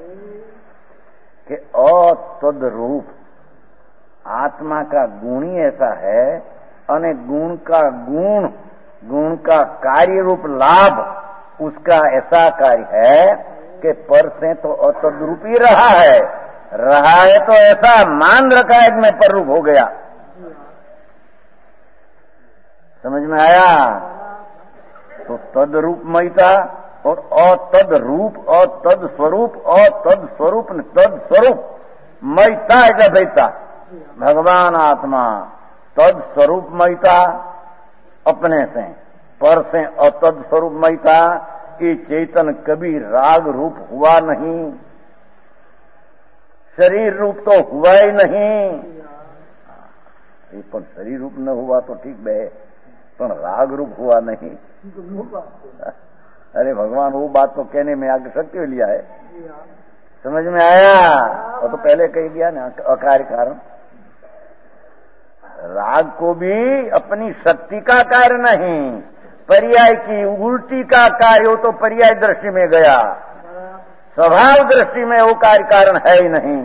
कि अतद्रूप आत्मा का गुण ही ऐसा है, अने गुण का कार्य रूप लाभ उसका ऐसा कार्य है कि पर से तो अतद्रूप ही रहा है तो ऐसा मान रखा है कि मैं पर रूप हो गया। समझ में आया? तो तद्रूपमयता और अतद रूप, अतद स्वरूप, अतद स्वरूप ने तद स्वरूप मयता है भैता भगवान आत्मा तद स्वरूपमयता अपने से, पर से अतद स्वरूपमयता, ये चेतन कभी राग रूप हुआ नहीं, शरीर रूप तो हुआ ही नहीं। ये पण शरीर रूप न हुआ तो ठीक बे, पण राग रूप हुआ नहीं। अरे भगवान वो बात तो कहने में आगे शक्ति लिया है, समझ में आया? वो तो पहले कह दिया ना, अकार्य कारण। राग को भी अपनी शक्ति का कार्य नहीं, पर्याय की उल्टी का कार्य हो तो पर्याय दृष्टि में गया, स्वभाव दृष्टि में वो कार्य कारण है ही नहीं।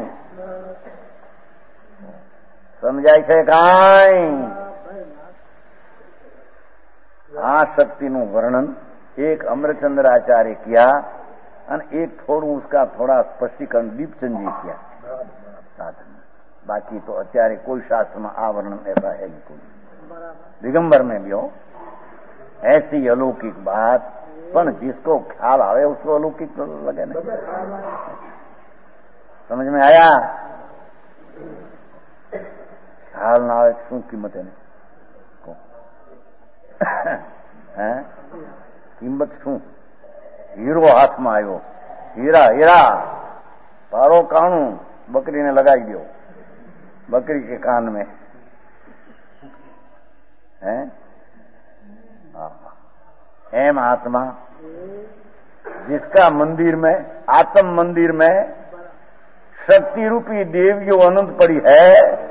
समझाय છે કાંઈ? આ શક્તિનું વર્ણન એક અમરચંદ્રાચાર્ય किया और एक थोड़ा स्पष्टीकरण दीपचंद जी किया साधन। बाकी तो अत्यारे कोई शास्त्र में आ वर्णन ऐसा है नहीं कोई, दिगंबर में भी हो ऐसी अलौकिक बात, पण जिसको ख्याल आवे उसको अलौकिक तो लगे नहीं। समझ में आया? ख्याल ना आवे शू कीमत है किंमत शू? हीरो हाथ में आयो, हीरा हीरा पारो काणू बकरी ने लगाई दियो, बकरी के कान में है। एम आत्मा जिसका मंदिर में, आत्म मंदिर में शक्ति रूपी देवियों अनंत पड़ी है।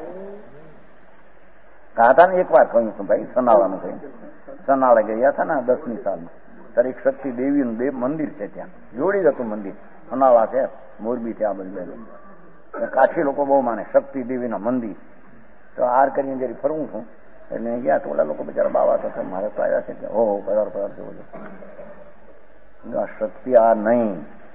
कहा था ना एक बार कहूं तो भाई सनावा में कहीं सनाला गया था ना 10वीं साल में, तर एक शक्ति देवी देव मंदिर है, त्या जोड़ी जतु मंदिर सनावा है, मोरबी थी आ बदले काठी लोग बहु माने शक्ति देवी ना मंदिर। तो आर करीने जरी फरવું છું એટલે ગયા તો ઓલા લોકો બિચારા બાવા તો મારે તો આવ્યા છે, ઓહો પધાર પધાર છે બોલો, આ શક્તિ આ નહીં,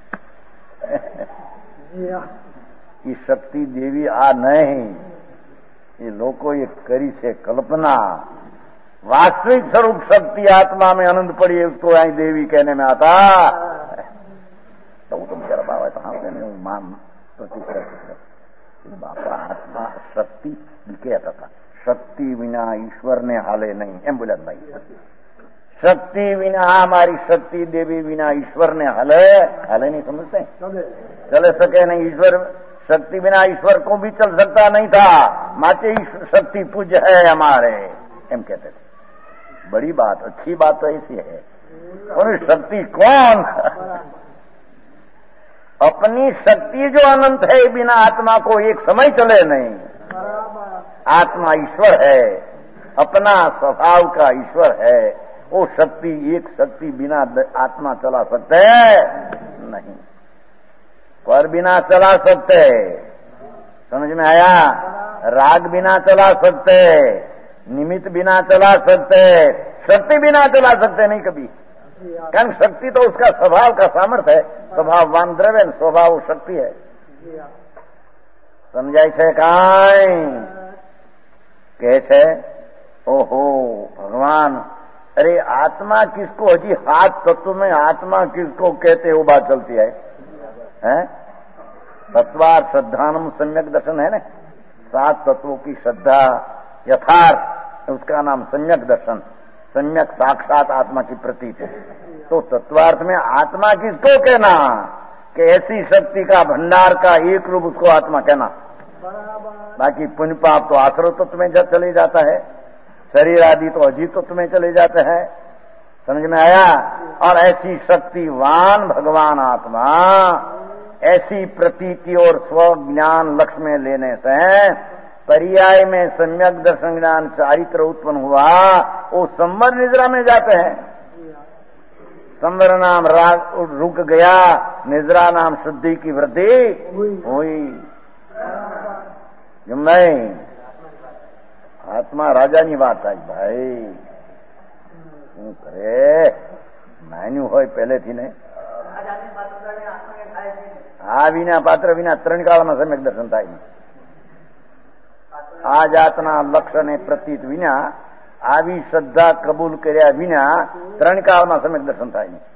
એ શક્તિ દેવી આ નહીં, ये लोगों ये करी से कल्पना। वास्तविक स्वरूप शक्ति आत्मा में आनंद पड़ी है, उसको आई देवी कहने में आता। तो वो तो बेचारा बाबा तो हाँ मां बापा आत्मा शक्ति कहता था, शक्ति बिना ईश्वर ने हाले नहीं, एम बोला भाई। शक्ति बिना हमारी शक्ति देवी बिना ईश्वर ने हाले नहीं, समझते? चले सके नहीं ईश्वर, शक्ति बिना ईश्वर को भी चल सकता नहीं था, माते शक्ति पूज्य है हमारे, एम कहते थे। बड़ी बात, अच्छी बात तो ऐसी है। और शक्ति कौन? अपनी शक्ति जो अनंत है, बिना आत्मा को एक समय चले नहीं। आत्मा ईश्वर है, अपना स्वभाव का ईश्वर है। वो शक्ति, एक शक्ति बिना आत्मा चला सकते है नहीं, पर बिना चला सकते, समझ में आया? राग बिना चला सकते, निमित्त बिना चला सकते, शक्ति बिना चला सकते नहीं कभी। कारण शक्ति तो उसका स्वभाव का सामर्थ्य है, स्वभाववान द्रव्य, स्वभाव शक्ति है। समझाय છે કાંઈ? કહે છે ओहो भगवान, अरे आत्मा किसको, हजी हाथ तत्व में आत्मा किसको कहते वो बात चलती है, हैं? तत्वार श्रद्धानम सम्यक दर्शन है ना, 7 तत्वों की श्रद्धा यथार्थ, उसका नाम सम्यक दर्शन, सम्यक साक्षात आत्मा की प्रतीक है। तो तत्वार्थ में आत्मा किसको कहना? कि ऐसी शक्ति का भंडार का एक रूप उसको आत्मा कहना। बाकी पुण्य पाप तो आश्रय तत्व में चले जाता है, शरीर आदि तो अजीत तत्व में चले जाते हैं। समझ में आया? और ऐसी शक्तिवान भगवान आत्मा ऐसी प्रतीति और स्व ज्ञान लक्ष्य में लेने से पर्याय में सम्यक दर्शन ज्ञान चारित्र उत्पन्न हुआ, वो संवर निद्रा में जाते हैं। संवर नाम राग रुक गया, निद्रा नाम शुद्धि की वृद्धि हुई। नहीं, आत्मा राजानी बात आई भाई, શું કરે? માન્યું હોય પહેલેથી ને આ વિના પાત્ર વિના 3 કાળમાં સમ્યક દર્શન થાય નહીં। આ જાતના લક્ષ્ય ને પ્રતીત વિના, આવી શ્રદ્ધા કબૂલ કર્યા વિના 3 કાળમાં સમ્યક દર્શન થાય નહીં।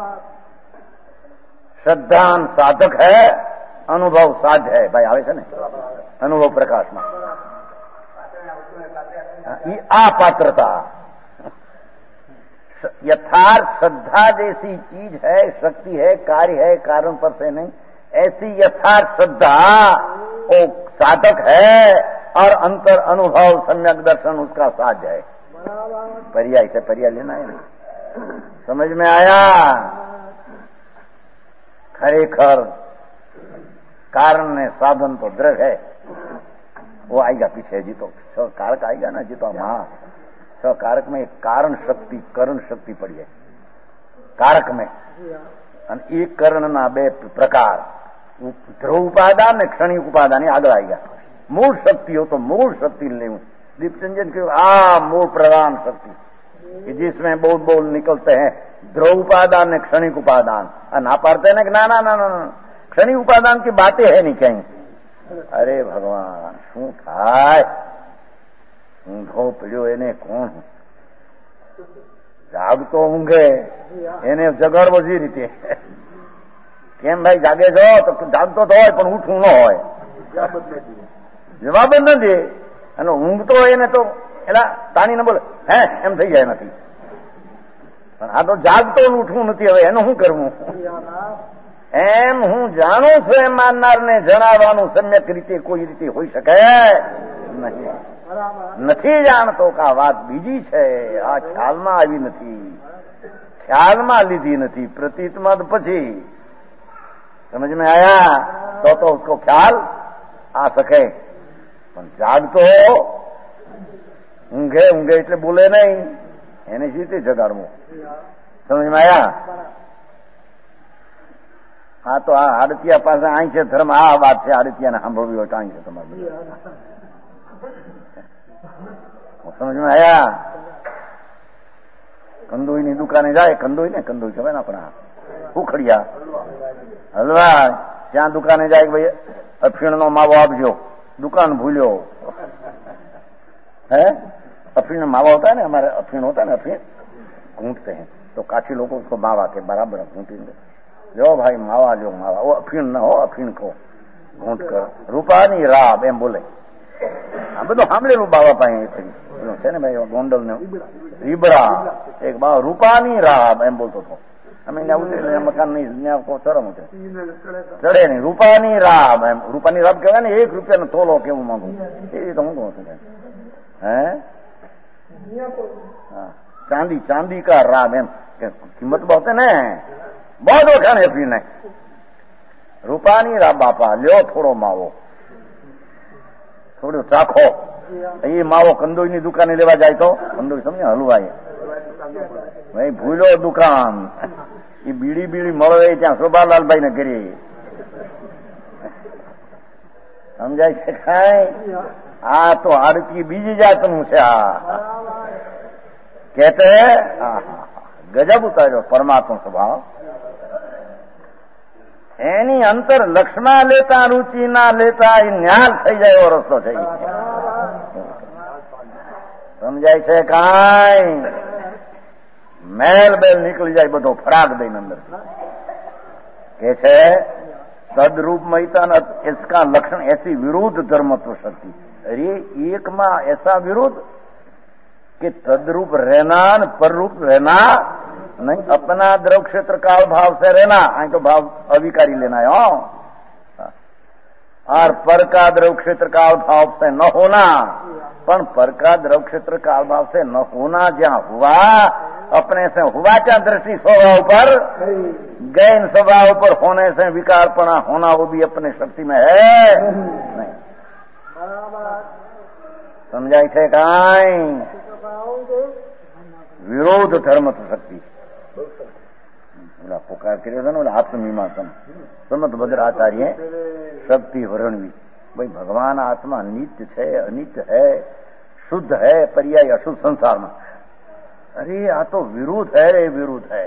श्रद्धान साधक है, अनुभव साध्य है। भाई आवे छे ने अनुभव प्रकाश में आ पात्रता यथार्थ श्रद्धा जैसी चीज है, शक्ति है, कार्य है, कारण पर से नहीं, ऐसी यथार्थ श्रद्धा वो साधक है और अंतर अनुभव सम्यक दर्शन उसका साज है। पर्याय से पर्याय लेना है ना, समझ में आया? खरेखर कारण ने साधन तो दृढ़ है, वो आएगा पीछे जी, तो कारक आएगा ना जी, तो हाँ कारक में कारण शक्ति करण शक्ति पड़ी है कारक में, एक करण ना बे प्रकार, ध्रुव उपादान ने क्षणिक उपादान आगे आएगा। मूल शक्ति हो तो मूल शक्ति ले दीपचंदन की मूल प्रधान शक्ति जिसमें बोल बोल निकलते हैं, ध्रुव उपादान ने क्षणिक उपादान ना पाड़ते ना कि ना ना ना ना क्षणिक उपादान की बातें है नहीं कहीं। अरे भगवान शू थाय, ઊંઘો પીડ્યો એને કોણ જાગતો ઊંઘે એને જગાડવો જે રીતે, કેમ ભાઈ જાગે છો તો જાગતો તો હોય પણ ઉઠવું ન હોય, જવાબ જ નથી, અને ઊંઘતો એને તો એલા તાણીને બોલે હે એમ થઈ જાય નથી, પણ આ તો જાગતો ઉઠવું નથી, હવે એનું શું કરવું? એમ હું જાણું છું એમ માનનારને જણાવવાનું સમ્યક રીતે કોઈ રીતે હોઈ શકે નહીં. નથી જાણતો કે આ વાત બીજી છે, આ ખ્યાલમાં આવી નથી, ખ્યાલમાં લીધી નથી, પ્રતીતમાં તો પછી समझ में आया तो उसको ख्याल आ सके, પણ જાગતો ઊંઘે ઊંઘે એટલે બોલે નહીં, એને શી રીતે જગાડવું? સમજ में आया? હા તો આ આડતિયા પાસે અહીં છે ધર્મ, આ વાત છે આડતિયાને સાંભળવી હોય તો અહીં છે તમારે. સમજ में आया? કંદોઈની દુકાને જાય, કંદોઈ ને કંદોઈ કહેવાય ને આપણા ઉખડિયા હલવા, ત્યાં દુકાને જાય કે ભાઈ અફીણનો માવો આપજો, दुकान भूलो है, अफीण मावा होता है ना, हमारे अफीण होता है ना, अफीण घूंटते हैं तो काठी लोग उसको मावा के बराबर घूंटेंगे, लो भाई मावा लो मावा, वो अफीण न हो, अफीण को घूंट कर रूपानी राब एम बोले, આ બધું સાંભળેલું બાવા પાસે છે ને ભાઈ ગોંડલ ને રીબડા એક બાવા રૂપાની રાબ એમ બોલતો હતો, અમે ત્યાં ઉતરે મકાન નહીં ચરમ ઉતરે ચડે નહીં, રૂપાની રાબ એમ, રૂપાની રાબ કહેવાય ને, 1 રૂપિયાનો તોલો કેવું માંગુ એ તો હું કહું છું હે, चांदी चांदी का राब एम कीमत बहुत है ने, बहुत वखाण है पीने, रूपानी राब बापा ल्यो थोड़ो मावो, थोड़ो चाखो, ये मावो कंदोई नी दुकाने लेवा जाए तो कंदोई समझे हलवाई भाई भूलो दुकान, ये बीड़ी बीड़ी मळे त्या शोभालाल भाई ने करी समझाय छे खाय, आ तो आड़ती बीजी जातनु छे, कहते हैं गजब उतार्यो परमात्मा स्वभाव, एनी अंतर लक्ष्मा लेता रुचि ना लेता न्याल थई जाए एवो रस्तो थई समझाय छे काई, मेल बेल निकली जाए बधो फराक दईने अंदर के छे तद्रूप मैतन, इसका लक्षण ऐसी विरुद्ध धर्मत्व शक्ति, अरे एक मां ऐसा विरुद्ध कि तद्रूप रहना पर रूप रहना नहीं, अपना द्रव क्षेत्र काल भाव से रहना, आई तो भाव अविकारी लेना है, और पर का द्रव क्षेत्र काल भाव से न होना, पर का द्रव क्षेत्र काल भाव से न होना जहां हुआ, अपने से हुआ क्या दृष्टि स्वभाव पर गए, स्वभाव पर होने से विकारपना होना वो भी अपने शक्ति में है नहीं, समझाई थे काई विरोध धर्म तो शक्ति पुकार કર્યો છે ને આત્મમીમાંસન સમત ભદ્રાચાર્ય शक्ति वर्णवी, भाई भगवान आत्मा नित्य है अनित्य है, शुद्ध है पर्याय अशुद्ध संसार में, अरे आ तो विरोध है रे विरोध है,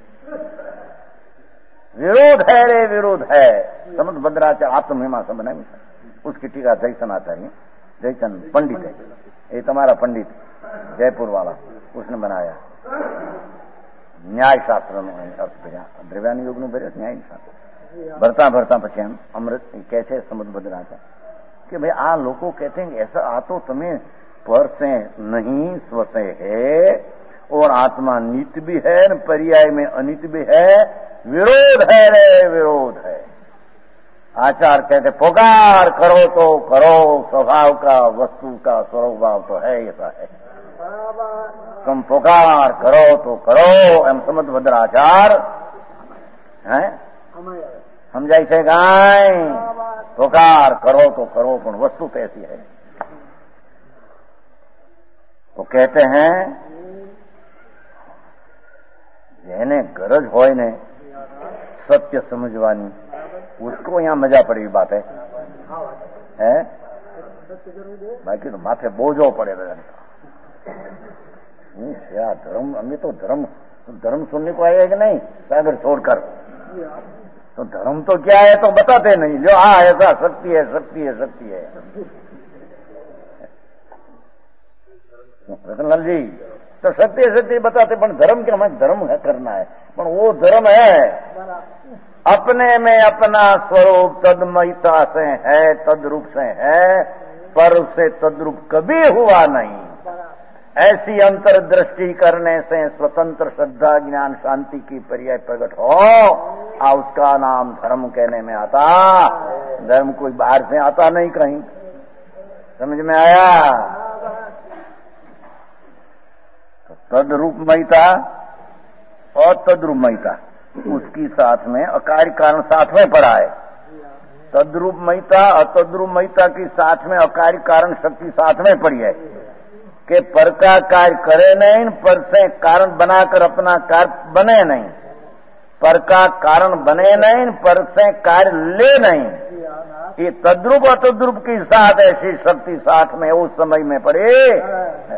विरोध है रे विरोध है, समत भद्राचार्य आत्ममीमांसन बनावी, उसकी टीका जयसन आचार्य, जयसन पंडित है, ये तुम्हारा पंडित जयपुर वाला उसने बनाया, न्याय शास्त्र નો અર્થ ભર્યા, દ્રવ્યાની યોગનું ભર્યો ન્યાય શાસ્ત્ર ભરતા ભરતા પછી એમ અમૃત કહે છે સમત બદલાતા કે ભાઈ આ લોકો कहते हैं ऐसा आ तो तुम्हें पर से नहीं स्व से है, और आत्मा नित्य भी है, पर्याय में अनित्य भी है, विरोध है रे, विरोध है। आचार्य कहते पुकार करो तो करो, स्वभाव का, वस्तु का स्वरूप भाव तो है, ऐसा है। तुम पुकार करो तो करो, एम समझ भद्राचार है हम जैसे गाय, पुकार करो तो करो, पण वस्तु तो ऐसी है। तो कहते हैं જેને गरज होय ने सत्य समझवानी, उसको यहाँ मजा पड़ेगी बात है, बाकी तो माथे बोझो पड़े क्या धर्म, हमें तो धर्म सुनने को आए कि नहीं सागर छोड़कर, तो धर्म तो क्या है तो बताते नहीं, जो हाँ ऐसा शक्ति है, शक्ति है, शक्ति है। रतनलाल जी तो सत्य बताते, पण धर्म क्या, हमें धर्म है करना है, पण वो धर्म है अपने में अपना स्वरूप तदमयता से है, तद्रूप से है, पर उसे तद्रूप कभी हुआ नहीं। ऐसी अंतर्दृष्टि करने से स्वतंत्र श्रद्धा ज्ञान शांति की पर्याय प्रकट हो, उसका नाम धर्म कहने में आता। धर्म कोई बाहर से आता नहीं, कहीं समझ में आया? तद्रूपमयता और तद्रूपमयता, उसकी साथ में अकार्य कारण साथ में पड़ा है। तद्रूपमयता और तद्रूपमयता की साथ में अकार्य कारण शक्ति साथ में पड़ी है कि पर का कार्य करे नहीं, पर से कारण बनाकर अपना कार्य बने नहीं, पर का कारण बने नहीं, पर से कार्य ले नहीं। ये तद्रूप और तद्रूप की साथ ऐसी शक्ति साथ में उस समय में पड़े है।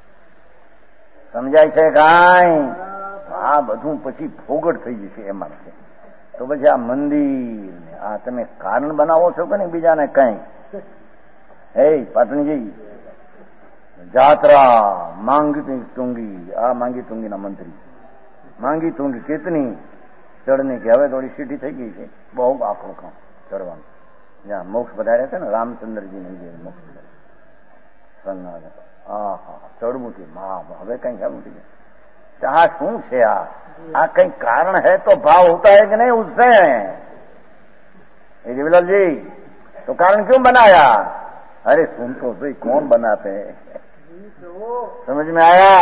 સમજાય છે કાંઈ? આ બધું પછી ફોગટ થઈ જશે એમાં છે। તો પછી આ મંદિર આ તમે કારણ બનાવો છો કે નહીં બીજાને કઈ? હે પાટણજી જાત્રા માંગી તુંગી, આ માંગી તુંગીના મંત્રી માંગી તુંગી કેટલી ચડની કે હવે થોડી સીટી થઈ ગઈ છે, બહુ આકરું કામ ચડવાનું। જ્યાં મોક્ષ વધારે છે ને રામચંદ્રજી નહીં મોક્ષ સંજ્ઞા, चढ़વું थी હવે કઈ ખરું थी। આ શું છે? આ કઈ કારણ है तो भाव होता है कि नहीं उससे? देवीलाल जी तो कारण क्यों बनाया? अरे सुन तो सही, कौन बनाते हैं? समझ में आया?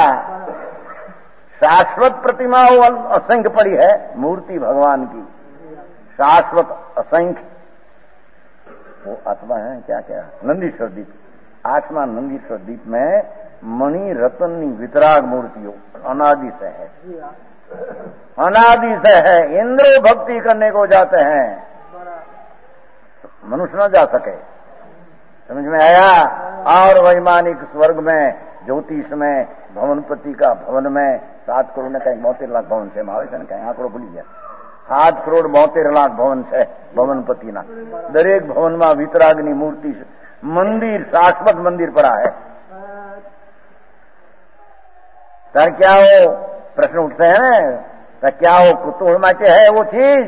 शाश्वत प्रतिमा असंख्य पड़ी है, मूर्ति भगवान की शाश्वत असंख्य, वो आत्मा है क्या क्या? नंदीश्वर दीप, 8वां नंदीश्वर दीप में मणि रतन वितराग मूर्तियों अनादि से है, अनादि से है। इंद्र भक्ति करने को जाते हैं, मनुष्य न जा सके। समझ में आया? और वैमानिक स्वर्ग में ज्योतिष में भवनपति का भवन में 7 करोड़ ने कहीं 72 लाख भवन से मावे ने कहीं आंकड़ो भूली गया। 7 करोड़ 72 लाख भवन है भवनपति ना। दरेक भवन में वितरागनी मूर्ति मंदिर शाश्वत मंदिर पड़ा है। तर क्या हो प्रश्न उठते हैं ना, तो क्या हो कुतूहल माचे है वो चीज?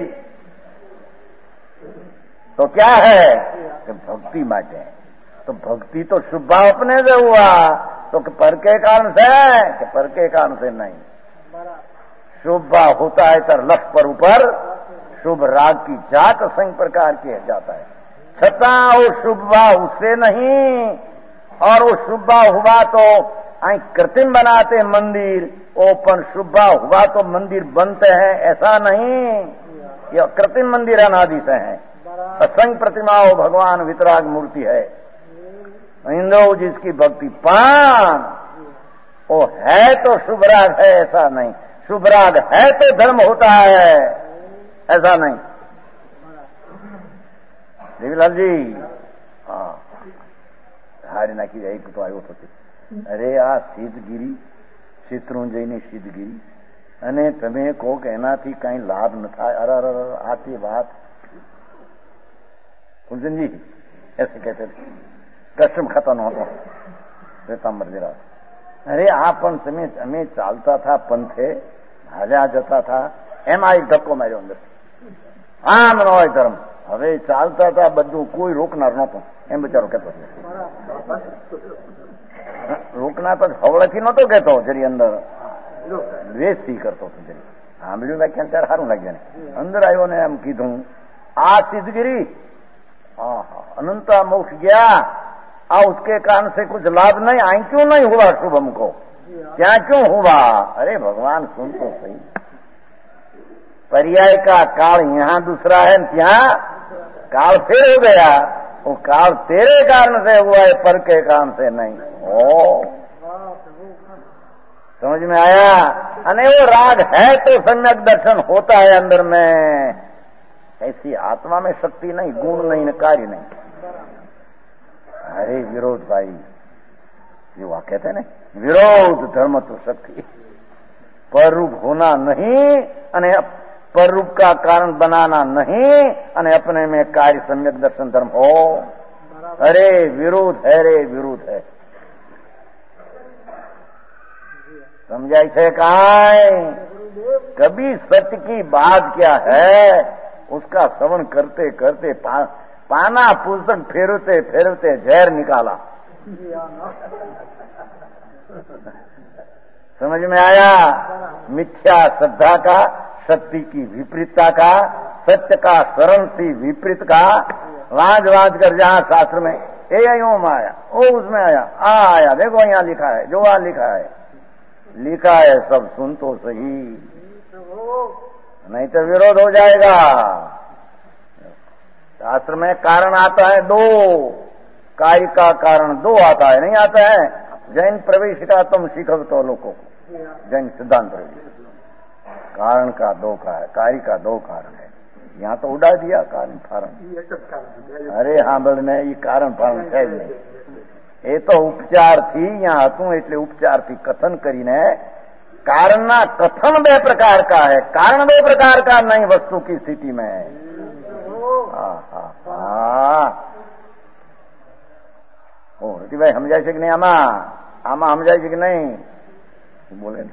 तो क्या है? तो भक्ति माचे है। तो भक्ति तो शुभ भाव अपने से हुआ, तो पर के कारण से है कि पर के कारण से नहीं। शुभ भाव होता है तर लक्ष्य पर ऊपर शुभ राग की जात असंख्य प्रकार की जाता है, छता वो शुभ भाव उससे नहीं। और वो शुभ भाव हुआ तो कृत्रिम बनाते मंदिर, ओपन शुभ भाव हुआ तो मंदिर बनते हैं, ऐसा नहीं। यह कृत्रिम मंदिर अनादि से है, असंख्य प्रतिमाओं भगवान वितराग मूर्ति है। हिंदू जिसकी भक्ति पान वो है तो शुभ राग है, ऐसा नहीं। शुभ राग है तो धर्म होता है, ऐसा नहीं। देवीलाल जी हाँ हारी नाखी एक तो आयो तो अरे आ सिद्धगिरी શેત્રુંજયની સિદ્ધગીરી અને તમે કહો કે એનાથી કઈ લાભ ન થાય। અરે અરે આ તે વાત कुलचंद जी ऐसे कहते थे, कस्टम खाता नहोतो श्वेतांबर जरा। अरे आपन समय हमें चालता था पंथे हाल्या जता था, एम एक धक्को मार्यो अंदर, आम न होय धर्म। હવે ચાલતા હતા બધું કોઈ રોકનાર નહોતો, એમ બચારો કહેતો રોકનાર તો હવળેથી નહોતો કહેતો, જરી અંદર દ્વેષથી કરતો હતો. સાંભળ્યું વ્યાખ્યાન ત્યારે સારું લાગ્યું ને. અંદર આવ્યો ને એમ કીધું આ सिद्धगिरी अनंता मोक्ष गया उसके कारण से कुछ लाभ नहीं, आई क्यों नहीं हुआ शुभ हमको, क्या क्यों हुआ? अरे भगवान सुन तो सही, पर्याय का काल यहाँ दूसरा है, ત્યાં काल फिर हो गया, वो काल तेरे कारण से हुआ है, पर के कारण से नहीं. समझ में आया? अने वो राग है तो सम्यक दर्शन होता है अंदर में. ऐसी आत्मा में शक्ति नहीं, गुण नहीं, कार्य नहीं. अरे विरोध भाई, ये वहां कहते हैं ना, विरोध धर्म तो शक्ति, पर रूप होना नहीं अने पर रूप का कारण बनाना नहीं, अने अपने में कार्य सम्यक दर्शन धर्म हो. अरे विरोध है रे, विरोध है. समझाई छे काय? कभी सत्य की बात क्या है, उसका श्रवण करते करते पाना पुस्तक फेरते फेरते जहर निकाला. समझ में आया? मिथ्या श्रद्धा का, शक्ति की विपरीतता का, सत्य का शरण से विपरीत का वाज वाज कर जहां शास्त्र में ये में आया, वो उसमें आया, आया, देखो यहाँ लिखा है, जो वहां लिखा है, लिखा है सब सुन तो सही, नहीं तो विरोध हो जाएगा. शास्त्र में कारण आता है दो, कार्य का कारण दो आता है, नहीं आता है. जैन प्रवेश का तुम सीखो तो लोगों को, जैन सिद्धांत प्रवेश कारण का दो का है, कार्य का दो कारण है. यहाँ तो उड़ा दिया कारण फारण. अरे हाँ बड़ने ये कारण फारण है नहीं, ये तो उपचार थी. यहाँ હતું એટલે ઉપચારથી કથન કરીને कारणना कथन दो प्रकार का है, कारण दो प्रकार का नहीं वस्तु की स्थिति में. રતિભાઈ સમજાય છે કે નહીં? આમાં સમજાય છે કે નહીં? બોલે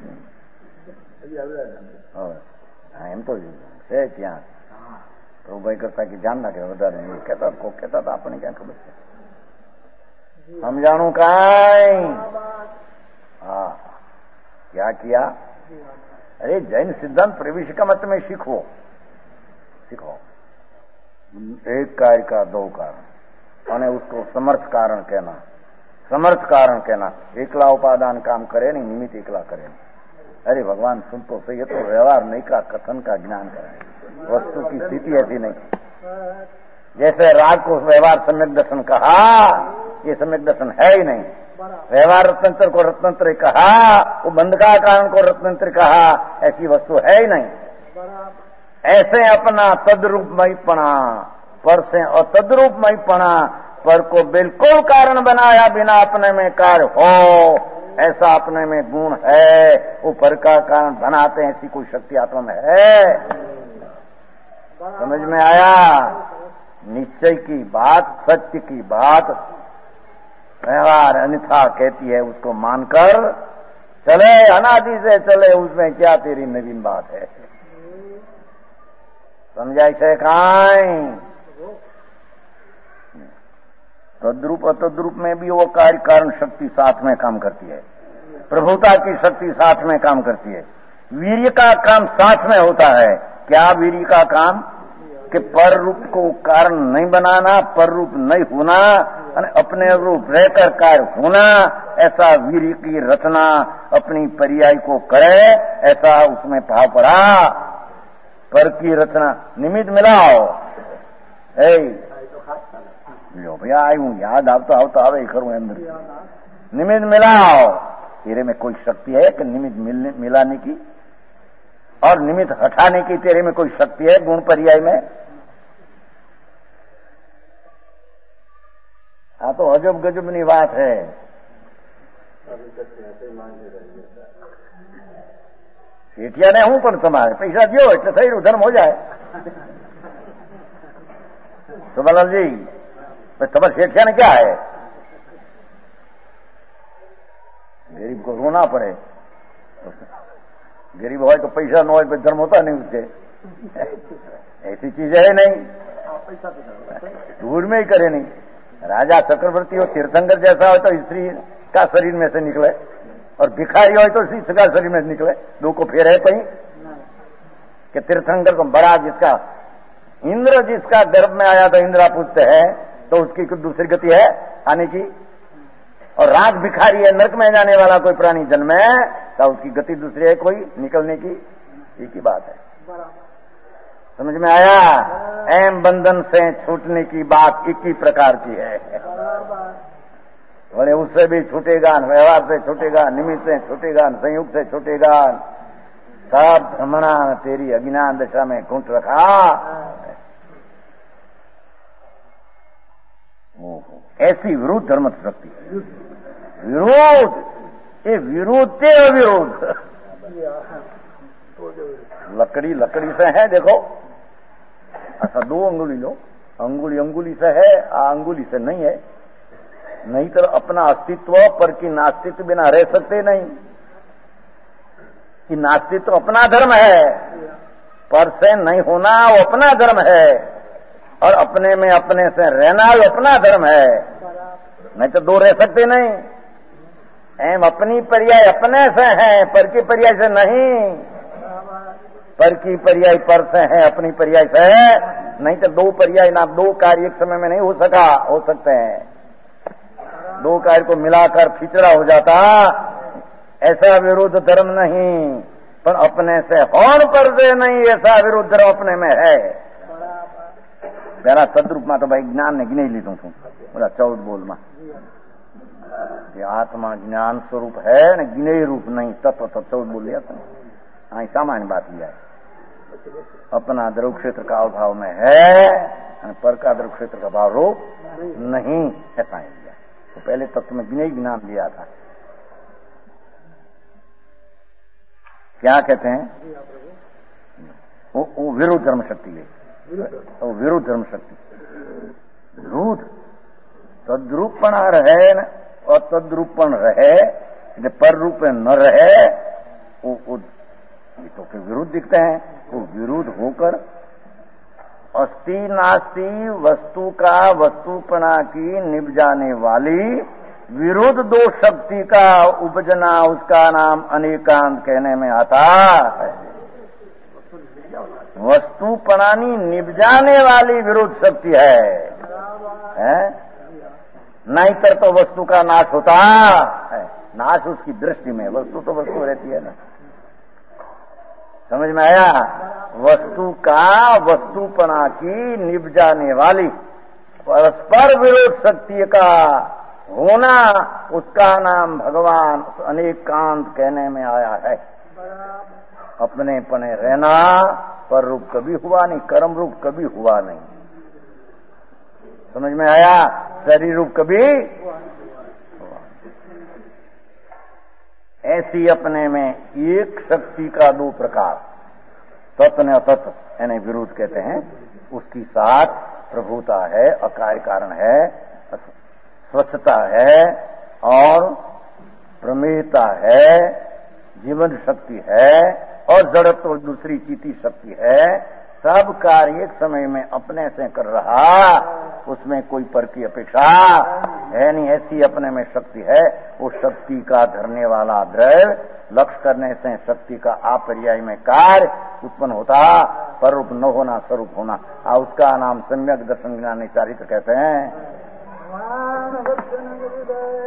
એમ તો છે ત્યાં પ્રભુભાઈ કરતા કે ધ્યાન ના કે વધારે કહેતા કહેતા હતા, આપણને ક્યાં ખબર છે? સમજાણું કાંઈ? हाँ, क्या किया? अरे जैन सिद्धांत प्रवेशिका मत में सीखो, सीखो. एक कार्य का दो कारण, और उसको समर्थ कारण कहना, समर्थ कारण कहना. एकला उपादान काम करे नहीं, निमित्त एकला करे नहीं. अरे भगवान सुन तो सही, ये तो व्यवहार नहीं का कथन का ज्ञान कराए, वस्तु की स्थिति ऐसी नहीं. जैसे राग को व्यवहार सम्यक दर्शन कहा, ये सम्यक दर्शन है ही नहीं. व्यवहार रत्नंतर को रत्नंतर कहा, वो बंध का कारण को रत्नंतर कहा, ऐसी वस्तु है ही नहीं. ऐसे अपना तद्रूपमयपणा, पर से अतद्रूपमयपणा, पर को बिल्कुल कारण बनाया बिना अपने में कार्य हो, ऐसा अपने में गुण है. वो पर का कारण बनाते हैं, ऐसी कोई शक्ति आत्मा में है? समझ में आया? निश्चय की बात, सत्य की बात व्यवहार अन्यथा कहती है, उसको मानकर चले, अनादि से चले, उसमें क्या तेरी नवीन बात है? समझाई छे काई? तद्रूप अतद्रूप में भी वो कार्य कारण शक्ति साथ में काम करती है, प्रभुता की शक्ति साथ में काम करती है. वीर्य का काम साथ में होता है. क्या वीर्य का काम? कि पर रूप को कारण नहीं बनाना, पर रूप नहीं होना, अपने रूप रहकर कार्य होना, ऐसा वीर्य की रचना अपनी पर्याय को करे, ऐसा उसमें भाव पड़ा. पर की रचना निमित्त मिलाओ. लो भैया आयु याद आवता आवे करूं अंदर. निमित्त मिलाओ. तेरे में कोई शक्ति है कि निमित्त मिलाने की और निमित्त हटाने की? तेरे में कोई शक्ति है गुण पर्याय में? આ તો અજબ ગજબની વાત है. શેઠિયાને હું પણ તમારે પૈસા દો એટલે થઈ રહ્યું, ધર્મ हो जाए. तो बालाल जी તમારે શેઠિયાને क्या है? गरीब को रोना पड़े. गरीब हो तो पैसा न हो, धर्म होता नहीं उससे. ऐसी चीज है नहीं, दूर में ही करे नहीं. राजा चक्रवर्ती हो, तीर्थंकर जैसा हो तो स्त्री का शरीर में से निकले, और भिखारी हो तो शीश का शरीर में निकले, दो को फेर है कहीं कि तीर्थंकर को बड़ा जिसका इंद्र जिसका गर्भ में आया तो इंद्रापुत्र है, तो उसकी कुछ दूसरी गति है आने की। और राज भिखारी है, नरक में जाने वाला कोई प्राणी जन्म है तो उसकी गति दूसरी है कोई निकलने की। एक ही बात है, समझ में आया? एम बंधन से छूटने की बात एक ही प्रकार की है। बोले उससे भी छूटेगा, व्यवहार से छूटेगा, निमित्त से छूटेगा, संयुक्त से छूटेगा, सब भ्रमणा तेरी अज्ञान दशा में घूंट रखा। ऐसी विरोध धर्म शक्ति, विरोध, ये विरोध ते अविरोध। लकड़ी लकड़ी से है, देखो अच्छा 2 अंगुली लो, अंगुली अंगुली से है, अंगुली से नहीं है। नहीं तो अपना अस्तित्व पर की नास्तित्व बिना रह सकते नहीं। कि नास्तित्व अपना धर्म है, पर से नहीं होना वो अपना धर्म है, और अपने में अपने से रहना वो अपना धर्म है। नहीं तो 2 रह सकते नहीं। एम अपनी पर्याय अपने से है, पर की पर्याय से नहीं। पर की पर्याय पर से है, अपनी पर्याय से है। नहीं तो 2 पर्याय ना 2 कार्य एक समय में नहीं हो सकते हैं। 2 कार्य को मिलाकर खिचड़ा हो जाता। ऐसा विरोध धर्म नहीं, पर अपने से होन पर से नहीं, ऐसा विरोध धर्म अपने में है। मेरा सदरूप में तो भाई ज्ञान ने गिने लीधु छू, बोला 14 बोल में आत्मा ज्ञान स्वरूप है ने गिने रूप नहीं, तत्व तो 14 बोल लिया था। सामान्य बात लिया है। अपना द्रव क्षेत्र का अभाव में है, पर का द्रव क्षेत्र का भाव रूप नहीं, ऐसा ही लिया। तो पहले तत्व में गिने ही ज्ञान लिया था। क्या कहते हैं? वो विरोध धर्म शक्ति है, वो विरोध धर्म शक्ति। विरोध तद्रूपण रहे और तद्रूपण रहे, पर रूप में न रहे, वो तो फिर विरोध दिखते हैं। वो विरोध होकर अस्ति नास्ति वस्तु का वस्तुपना की निभ जाने वाली विरोध 2 शक्ति का उपजना, उसका नाम अनेकांत कहने में आता है। वस्तुपणानी निभ जाने वाली विरोध शक्ति है? नहीं तो वस्तु का नाश होता है। नाश उसकी दृष्टि में, वस्तु तो वस्तु रहती है ना। समझ में आया? वस्तु का वस्तुपना की निभ जाने वाली परस्पर विरोध शक्ति का होना, उसका नाम भगवान अनेकांत कहने में आया है। अपने पने रहना, पर रूप कभी हुआ नहीं, कर्म रूप कभी हुआ नहीं। समझ में आया? शरीर रूप कभी ऐसी अपने में एक शक्ति का 2 प्रकार, तत्व ने अतत्व यानी विरोध कहते हैं। उसकी साथ प्रभुता है, अकार्य कारण है, स्वच्छता है, और प्रमेयता है, जीवन शक्ति है, और जड़त्व दूसरी चीती शक्ति है। सब कार्य एक समय में अपने से कर रहा, उसमें कोई पर की अपेक्षा है नहीं। ऐसी अपने में शक्ति है। वो शक्ति का धरने वाला द्रव्य लक्ष्य करने से शक्ति का अपर्याय में कार्य उत्पन्न होता, पर रूप न होना, स्वरूप होना। उसका नाम सम्यक दर्शन ज्ञान चारित्र कहते हैं।